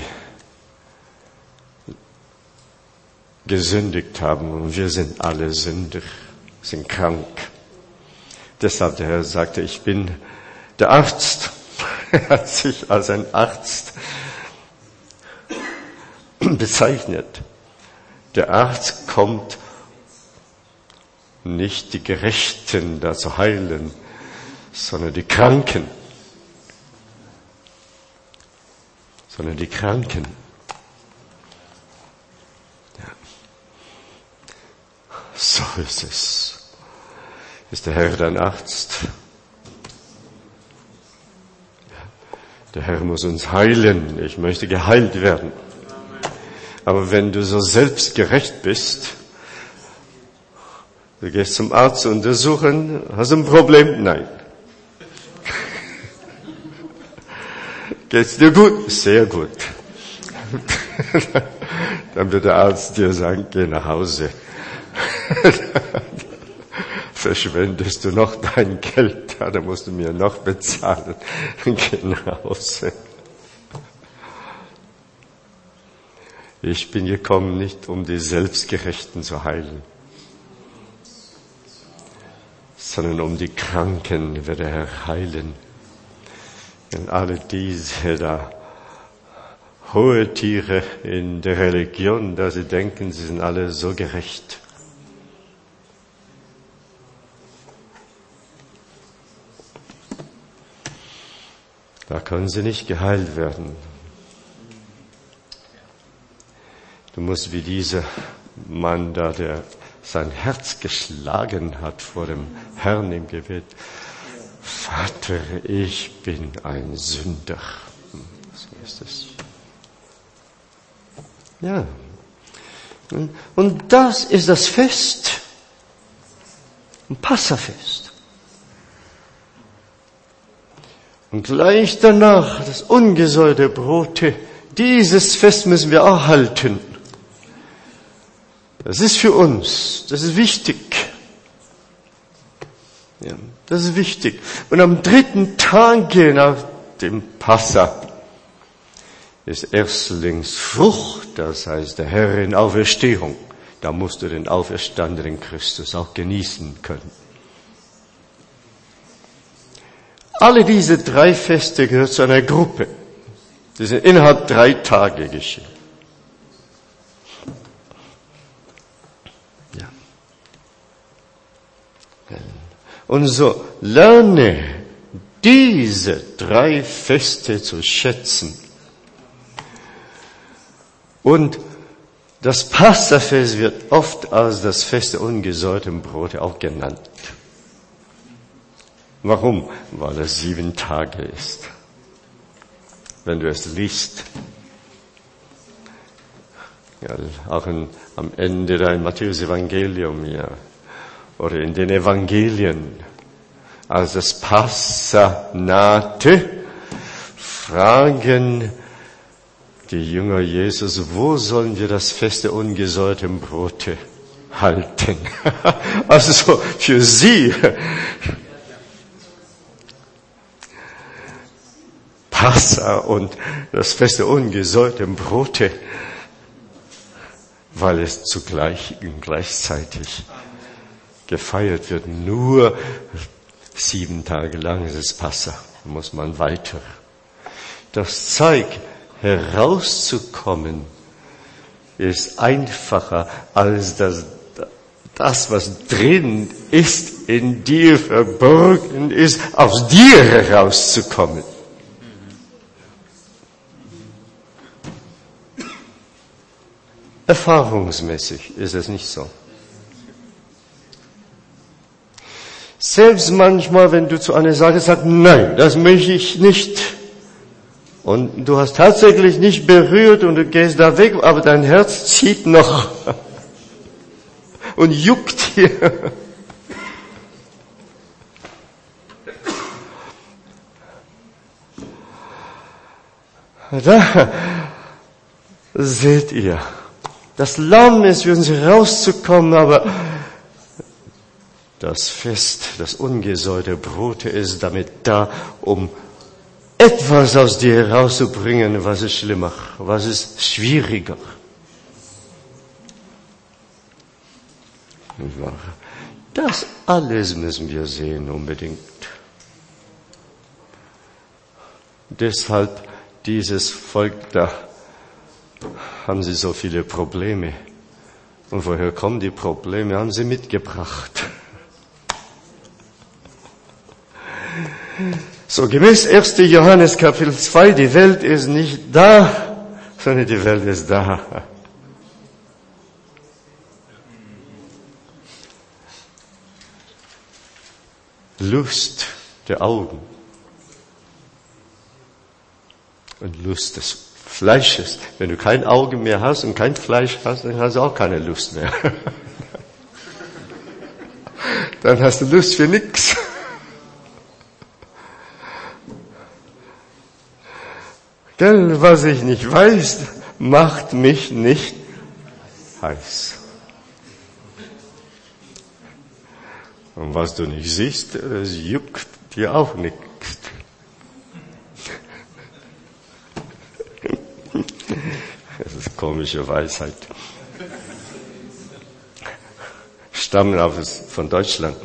gesündigt haben, und wir sind alle Sünder, sind krank. Deshalb der Herr sagte, ich bin der Arzt. Er hat sich als ein Arzt bezeichnet. Der Arzt kommt nicht die Gerechten da zu heilen, sondern die Kranken. Sondern die Kranken. Ja. So ist es. Ist der Herr dein Arzt? Der Herr muss uns heilen. Ich möchte geheilt werden. Aber wenn du so selbstgerecht bist, du gehst zum Arzt zu untersuchen, hast du ein Problem? Nein. Geht's dir gut? Sehr gut. Dann wird der Arzt dir sagen, geh nach Hause. Verschwendest du noch dein Geld, dann musst du mir noch bezahlen. Geh nach Hause. Ich bin gekommen, nicht um die Selbstgerechten zu heilen, sondern um die Kranken wird der Herr heilen. Und alle diese da hohe Tiere in der Religion, dass sie denken, sie sind alle so gerecht. Da können sie nicht geheilt werden. Du musst wie dieser Mann da, der sein Herz geschlagen hat vor dem Herrn im Gebet. Vater, ich bin ein Sünder. So ist es. Ja. Und das ist das Fest. Ein Passafest. Und gleich danach das ungesäuerte Brote. Dieses Fest müssen wir auch halten. Das ist für uns. Das ist wichtig. Ja, das ist wichtig. Und am 3. Tage nach dem Passa ist Erstlingsfrucht, das heißt der Herr in Auferstehung. Da musst du den auferstandenen Christus auch genießen können. Alle diese 3 Feste gehören zu einer Gruppe. Die sind innerhalb 3 Tage geschehen. Ja. Und so lerne diese 3 Feste zu schätzen. Und das Passafest wird oft als das Fest der ungesäuerten Brote auch genannt. Warum? Weil es 7 Tage ist. Wenn du es liest, ja, auch am Ende dein Matthäus-Evangelium, ja, oder in den Evangelien, als das Passa nahte, fragen die Jünger Jesus, wo sollen wir das Fest der ungesäuerten Brote halten? Also für sie Passa und das Fest der ungesäuerten Brote, weil es gleichzeitig gefeiert wird. Nur 7 Tage lang ist es Passa, muss man weiter. Das zeigt, herauszukommen ist einfacher als das, was drin ist, in dir verborgen ist, aus dir herauszukommen. Erfahrungsmäßig ist es nicht so. Selbst manchmal, wenn du zu einer Sache sagst, nein, das möchte ich nicht. Und du hast tatsächlich nicht berührt und du gehst da weg, aber dein Herz zieht noch und juckt dir. Da seht ihr, das Lamm ist für uns rauszukommen, aber das Fest, das ungesäuerte Brot ist damit da, um etwas aus dir herauszubringen, was ist schlimmer, was ist schwieriger. Das alles müssen wir sehen unbedingt. Deshalb dieses Volk, da haben sie so viele Probleme. Und woher kommen die Probleme? Haben sie mitgebracht. So, gemäß 1. Johannes Kapitel 2, die Welt ist nicht da, sondern die Welt ist da. Lust der Augen und Lust des Fleisches. Wenn du kein Auge mehr hast und kein Fleisch hast, dann hast du auch keine Lust mehr. Dann hast du Lust für nichts. Denn was ich nicht weiß, macht mich nicht heiß. Und was du nicht siehst, das juckt dir auch nicht. Das ist komische Weisheit. Stammen von Deutschland.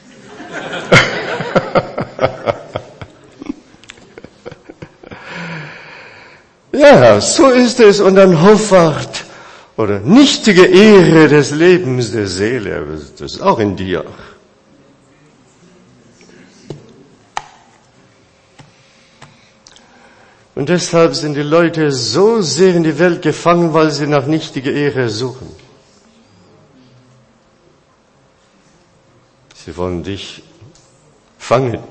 Ja, so ist es. Und dann Hoffart oder nichtige Ehre des Lebens der Seele, das ist auch in dir. Und deshalb sind die Leute so sehr in die Welt gefangen, weil sie nach nichtiger Ehre suchen. Sie wollen dich fangen.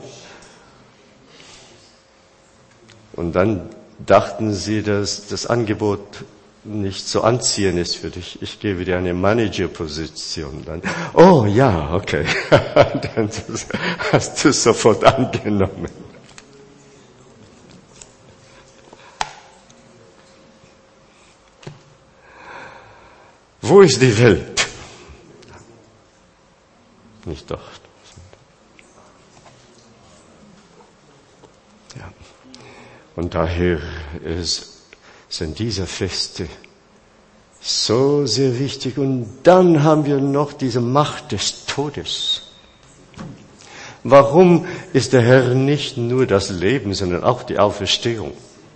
Und dann dachten sie, dass das Angebot nicht so anziehend ist für dich. Ich gebe dir eine Managerposition. Dann, oh ja, okay. Dann hast du sofort angenommen. Wo ist die Welt? Nicht dort. Ja. Und daher sind diese Feste so sehr wichtig. Und dann haben wir noch diese Macht des Todes. Warum ist der Herr nicht nur das Leben, sondern auch die Auferstehung?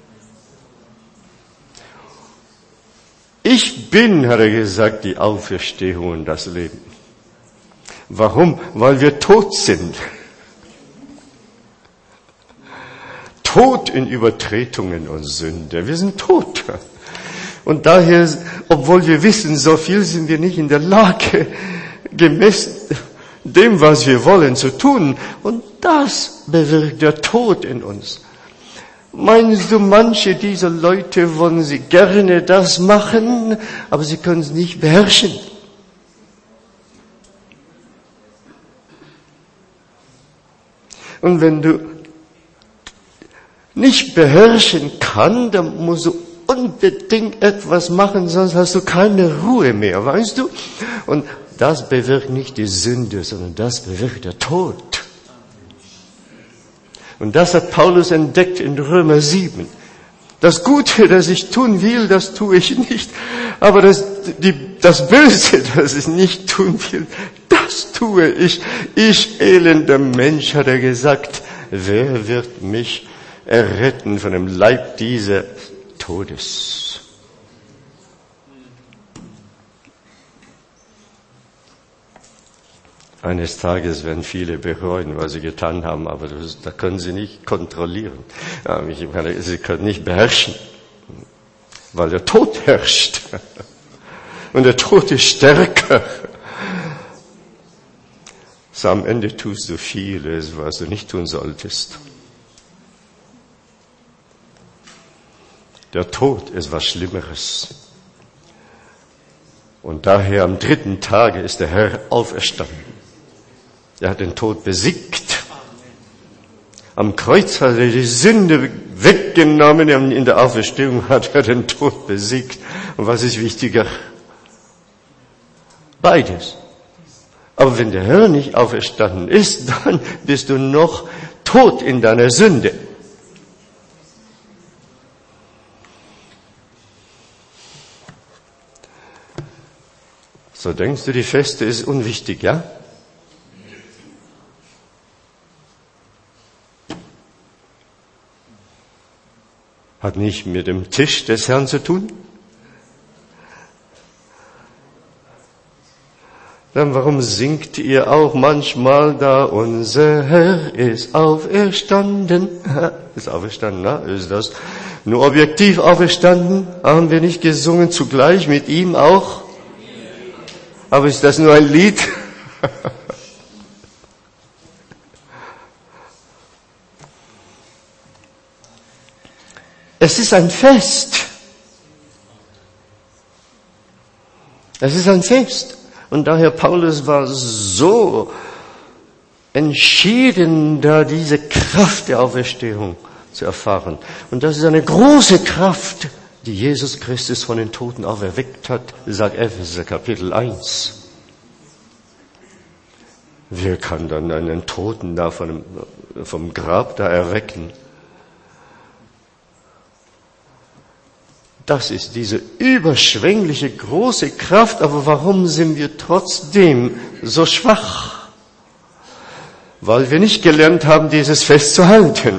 Ich bin, hat er gesagt, die Auferstehung und das Leben. Warum? Weil wir tot sind. Tot in Übertretungen und Sünde. Wir sind tot. Und daher, obwohl wir wissen, so viel sind wir nicht in der Lage, gemäß dem, was wir wollen, zu tun. Und das bewirkt der Tod in uns. Meinst du, manche dieser Leute wollen sie gerne das machen, aber sie können es nicht beherrschen? Und wenn du nicht beherrschen kannst, dann musst du unbedingt etwas machen, sonst hast du keine Ruhe mehr, weißt du? Und das bewirkt nicht die Sünde, sondern das bewirkt der Tod. Und das hat Paulus entdeckt in Römer 7. Das Gute, das ich tun will, das tue ich nicht. Aber das Böse, das ich nicht tun will, das tue ich. Ich, elender Mensch, hat er gesagt, wer wird mich erretten von dem Leib dieses Todes? Eines Tages werden viele bereuen, was sie getan haben, aber da können sie nicht kontrollieren. Sie können nicht beherrschen, weil der Tod herrscht. Und der Tod ist stärker. So am Ende tust du vieles, was du nicht tun solltest. Der Tod ist was Schlimmeres. Und daher am 3. Tage ist der Herr auferstanden. Er hat den Tod besiegt. Am Kreuz hat er die Sünde weggenommen. In der Auferstehung hat er den Tod besiegt. Und was ist wichtiger? Beides. Aber wenn der Herr nicht auferstanden ist, dann bist du noch tot in deiner Sünde. So denkst du, die Feste ist unwichtig, ja? Hat nicht mit dem Tisch des Herrn zu tun? Dann warum singt ihr auch manchmal da, unser Herr ist auferstanden? Ist auferstanden, na? Ist das nur objektiv auferstanden? Haben wir nicht gesungen zugleich mit ihm auch? Aber ist das nur ein Lied? Es ist ein Fest. Es ist ein Fest. Und daher Paulus war so entschieden, da diese Kraft der Auferstehung zu erfahren. Und das ist eine große Kraft, die Jesus Christus von den Toten auferweckt hat, sagt Epheser Kapitel 1. Wer kann dann einen Toten da vom Grab da erwecken? Das ist diese überschwängliche große Kraft, aber warum sind wir trotzdem so schwach? Weil wir nicht gelernt haben, dieses festzuhalten.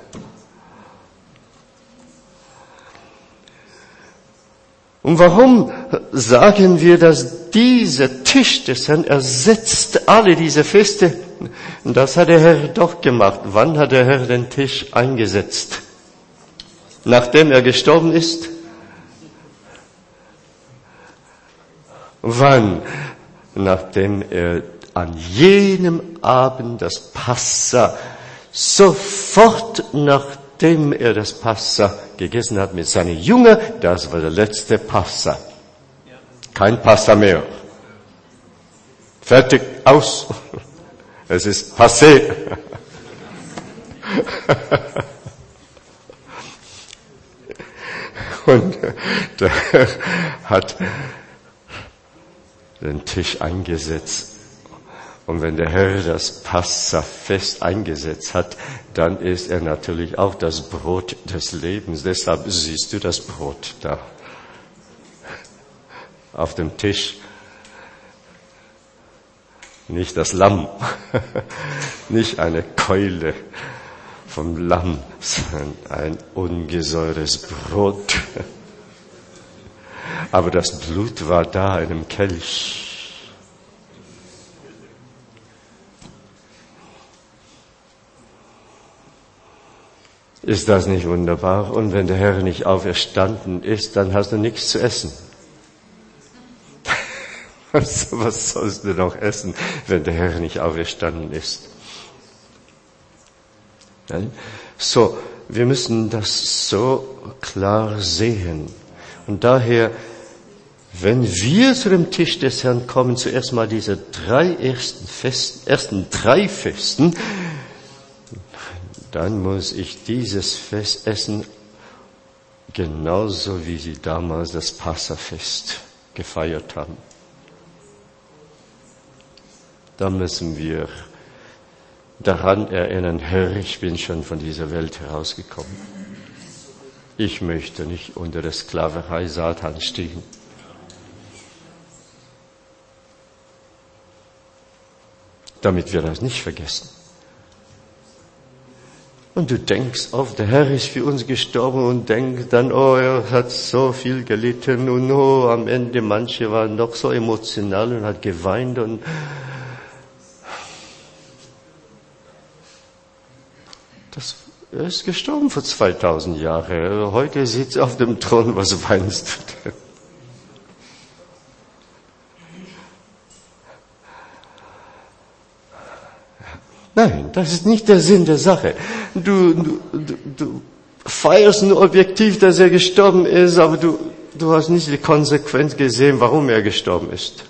Und warum sagen wir, dass dieser Tisch des Herrn ersetzt alle diese Feste? Das hat der Herr doch gemacht. Wann hat der Herr den Tisch eingesetzt? Nachdem er gestorben ist? Wann? Nachdem er an jenem Abend das Passa, sofort nachdem er das Passa gegessen hat mit seinen Jüngern, das war der letzte Passa. Kein Passa mehr. Fertig, aus. Es ist passé. Und der Herr hat den Tisch eingesetzt. Und wenn der Herr das Passafest eingesetzt hat, dann ist er natürlich auch das Brot des Lebens. Deshalb siehst du das Brot da auf dem Tisch. Nicht das Lamm, nicht eine Keule vom Lamm, sondern ein ungesäuertes Brot. Aber das Blut war da in einem Kelch. Ist das nicht wunderbar? Und wenn der Herr nicht auferstanden ist, dann hast du nichts zu essen. Was sollst du noch essen, wenn der Herr nicht auferstanden ist? So, wir müssen das so klar sehen. Und daher, wenn wir zu dem Tisch des Herrn kommen, zuerst mal diese ersten drei Festen, dann muss ich dieses Fest essen, genauso wie sie damals das Passafest gefeiert haben. Da müssen wir daran erinnern, Herr, ich bin schon von dieser Welt herausgekommen. Ich möchte nicht unter der Sklaverei Satans stehen. Damit wir das nicht vergessen. Und du denkst oft, der Herr ist für uns gestorben und denkst dann, oh, er hat so viel gelitten und oh, am Ende manche waren doch so emotional und hat geweint und er ist gestorben vor 2000 Jahren. Heute sitzt er auf dem Thron. Was weinst du denn? Nein, das ist nicht der Sinn der Sache. Du feierst nur objektiv, dass er gestorben ist, aber du hast nicht die Konsequenz gesehen, warum er gestorben ist.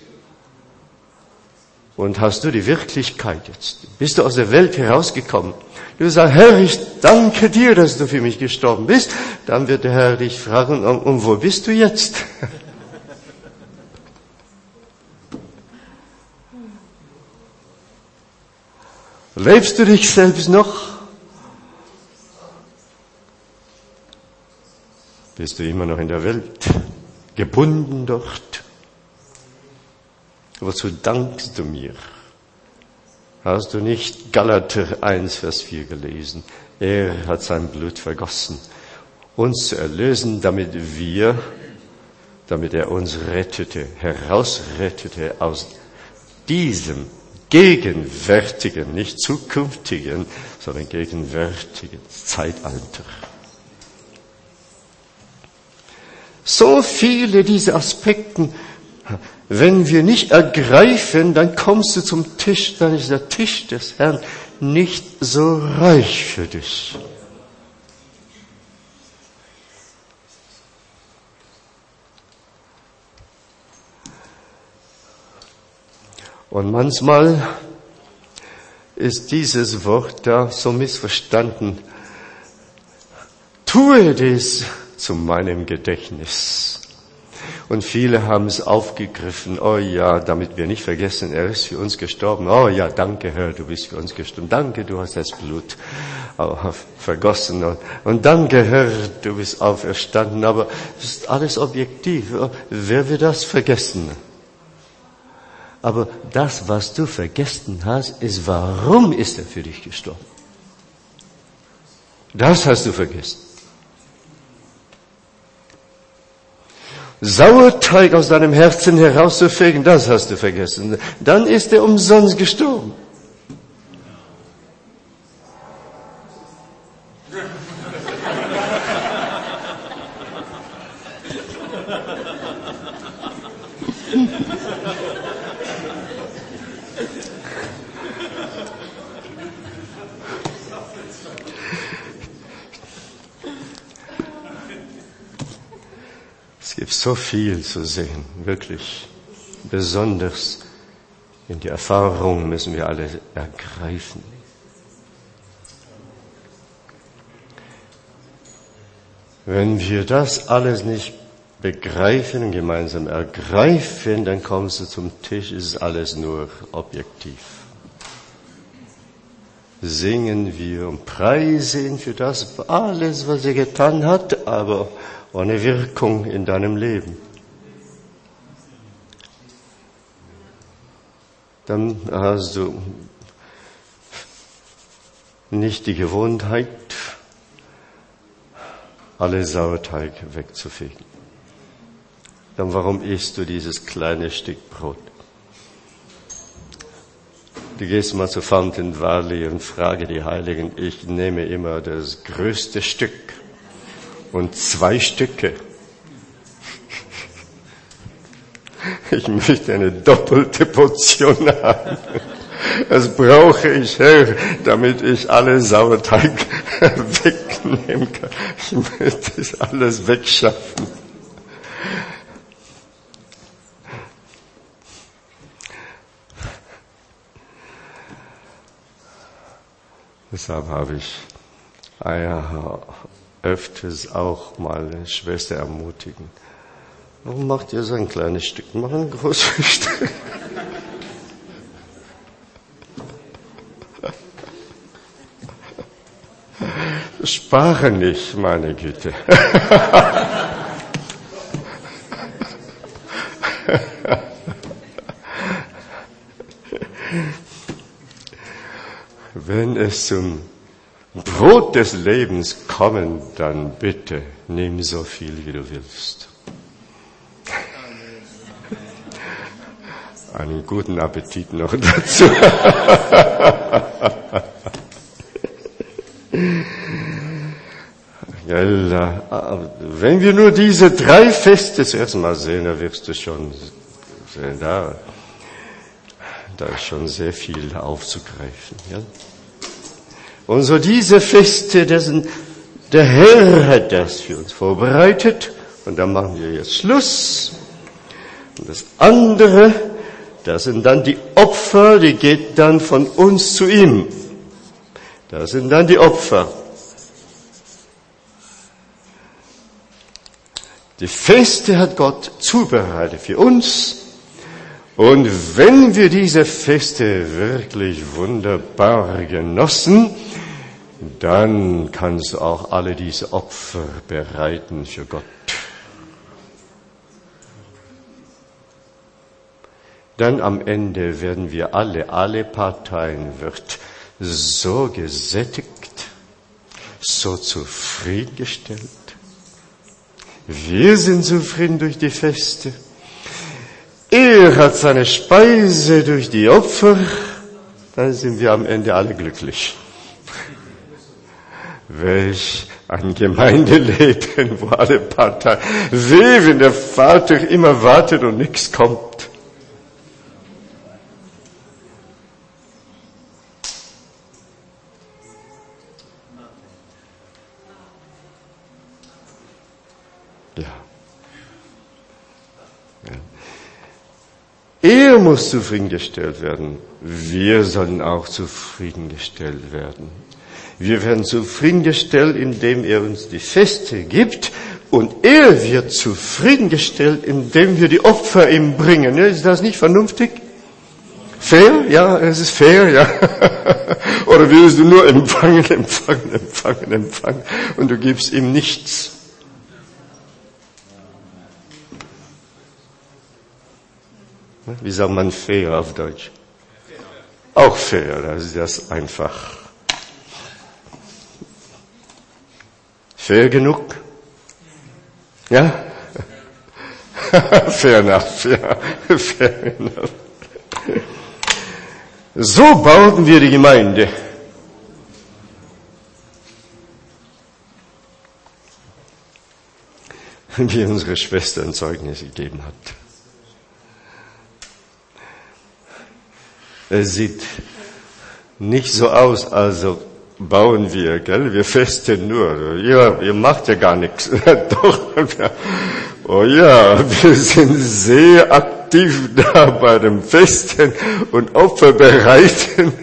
Und hast du die Wirklichkeit jetzt? Bist du aus der Welt herausgekommen? Du sagst, Herr, ich danke dir, dass du für mich gestorben bist. Dann wird der Herr dich fragen, und wo bist du jetzt? Lebst du dich selbst noch? Bist du immer noch in der Welt, gebunden dort? Wozu dankst du mir? Hast du nicht Galater 1, Vers 4 gelesen? Er hat sein Blut vergossen, uns zu erlösen, damit er uns rettete, herausrettete aus diesem gegenwärtigen, nicht zukünftigen, sondern gegenwärtigen Zeitalter. So viele dieser Aspekten, wenn wir nicht ergreifen, dann kommst du zum Tisch, dann ist der Tisch des Herrn nicht so reich für dich. Und manchmal ist dieses Wort da so missverstanden. Tue dies zu meinem Gedächtnis. Und viele haben es aufgegriffen. Oh ja, damit wir nicht vergessen, er ist für uns gestorben. Oh ja, danke Herr, du bist für uns gestorben. Danke, du hast das Blut vergossen. Und danke Herr, du bist auferstanden. Aber es ist alles objektiv. Wer wird das vergessen? Aber das, was du vergessen hast, ist, warum ist er für dich gestorben? Das hast du vergessen. Sauerteig aus deinem Herzen herauszufegen, das hast du vergessen. Dann ist er umsonst gestorben. Es gibt so viel zu sehen, wirklich. Besonders in die Erfahrung müssen wir alle ergreifen. Wenn wir das alles nicht begreifen und gemeinsam ergreifen, dann kommst du zum Tisch, ist alles nur objektiv. Singen wir und preisen für das alles, was er getan hat, aber ohne Wirkung in deinem Leben. Dann hast du nicht die Gewohnheit, alle Sauerteig wegzufegen. Dann warum isst du dieses kleine Stück Brot? Du gehst mal zu Fountain Valley und frage die Heiligen, ich nehme immer das größte Stück. Und 2 Stücke. Ich möchte eine doppelte Portion haben. Das brauche ich, Herr, damit ich alle Sauerteig wegnehmen kann. Ich möchte es alles wegschaffen. Deshalb habe ich öfters auch mal eine Schwester ermutigen. Warum macht ihr so ein kleines Stück? Mach ein großes Stück. Spare nicht, meine Güte. Wenn es zum Brot des Lebens kommen, dann bitte nimm so viel, wie du willst. Einen guten Appetit noch dazu. Wenn wir nur diese 3 Feste zuerst mal sehen, dann wirst du schon sehen, da ist schon sehr viel aufzugreifen. Ja? Und so diese Feste, der Herr hat das für uns vorbereitet. Und da machen wir jetzt Schluss. Und das andere, das sind dann die Opfer, die geht dann von uns zu ihm. Das sind dann die Opfer. Die Feste hat Gott zubereitet für uns. Und wenn wir diese Feste wirklich wunderbar genossen, dann kannst du auch alle diese Opfer bereiten für Gott. Dann am Ende werden wir alle Parteien wird so gesättigt, so zufriedengestellt. Wir sind zufrieden durch die Feste. Er hat seine Speise durch die Opfer. Dann sind wir am Ende alle glücklich. Welch ein Gemeindeleben, wo alle Parteien, wie wenn der Vater immer wartet und nichts kommt. Er muss zufriedengestellt werden. Wir sollen auch zufriedengestellt werden. Wir werden zufriedengestellt, indem er uns die Feste gibt. Und er wird zufriedengestellt, indem wir die Opfer ihm bringen. Ist das nicht vernünftig? Fair? Ja, es ist fair, ja. Oder willst du nur empfangen und du gibst ihm nichts? Wie sagt man fair auf Deutsch? Auch fair, das ist das einfach. Fair genug? Ja? Fair enough, ja. Fair enough. So bauten wir die Gemeinde. Wie unsere Schwester ein Zeugnis gegeben hat. Es sieht nicht so aus, also bauen wir, gell? Wir festen nur. Ja, ihr macht ja gar nichts. Doch. Oh ja, wir sind sehr aktiv da bei dem Festen und Opfer bereiten.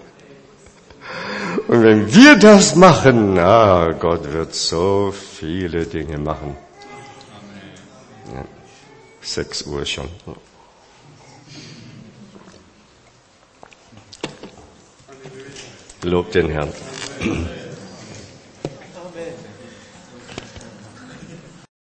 Und wenn wir das machen, Gott wird so viele Dinge machen. Ja, 6 Uhr schon. Lob den Herrn.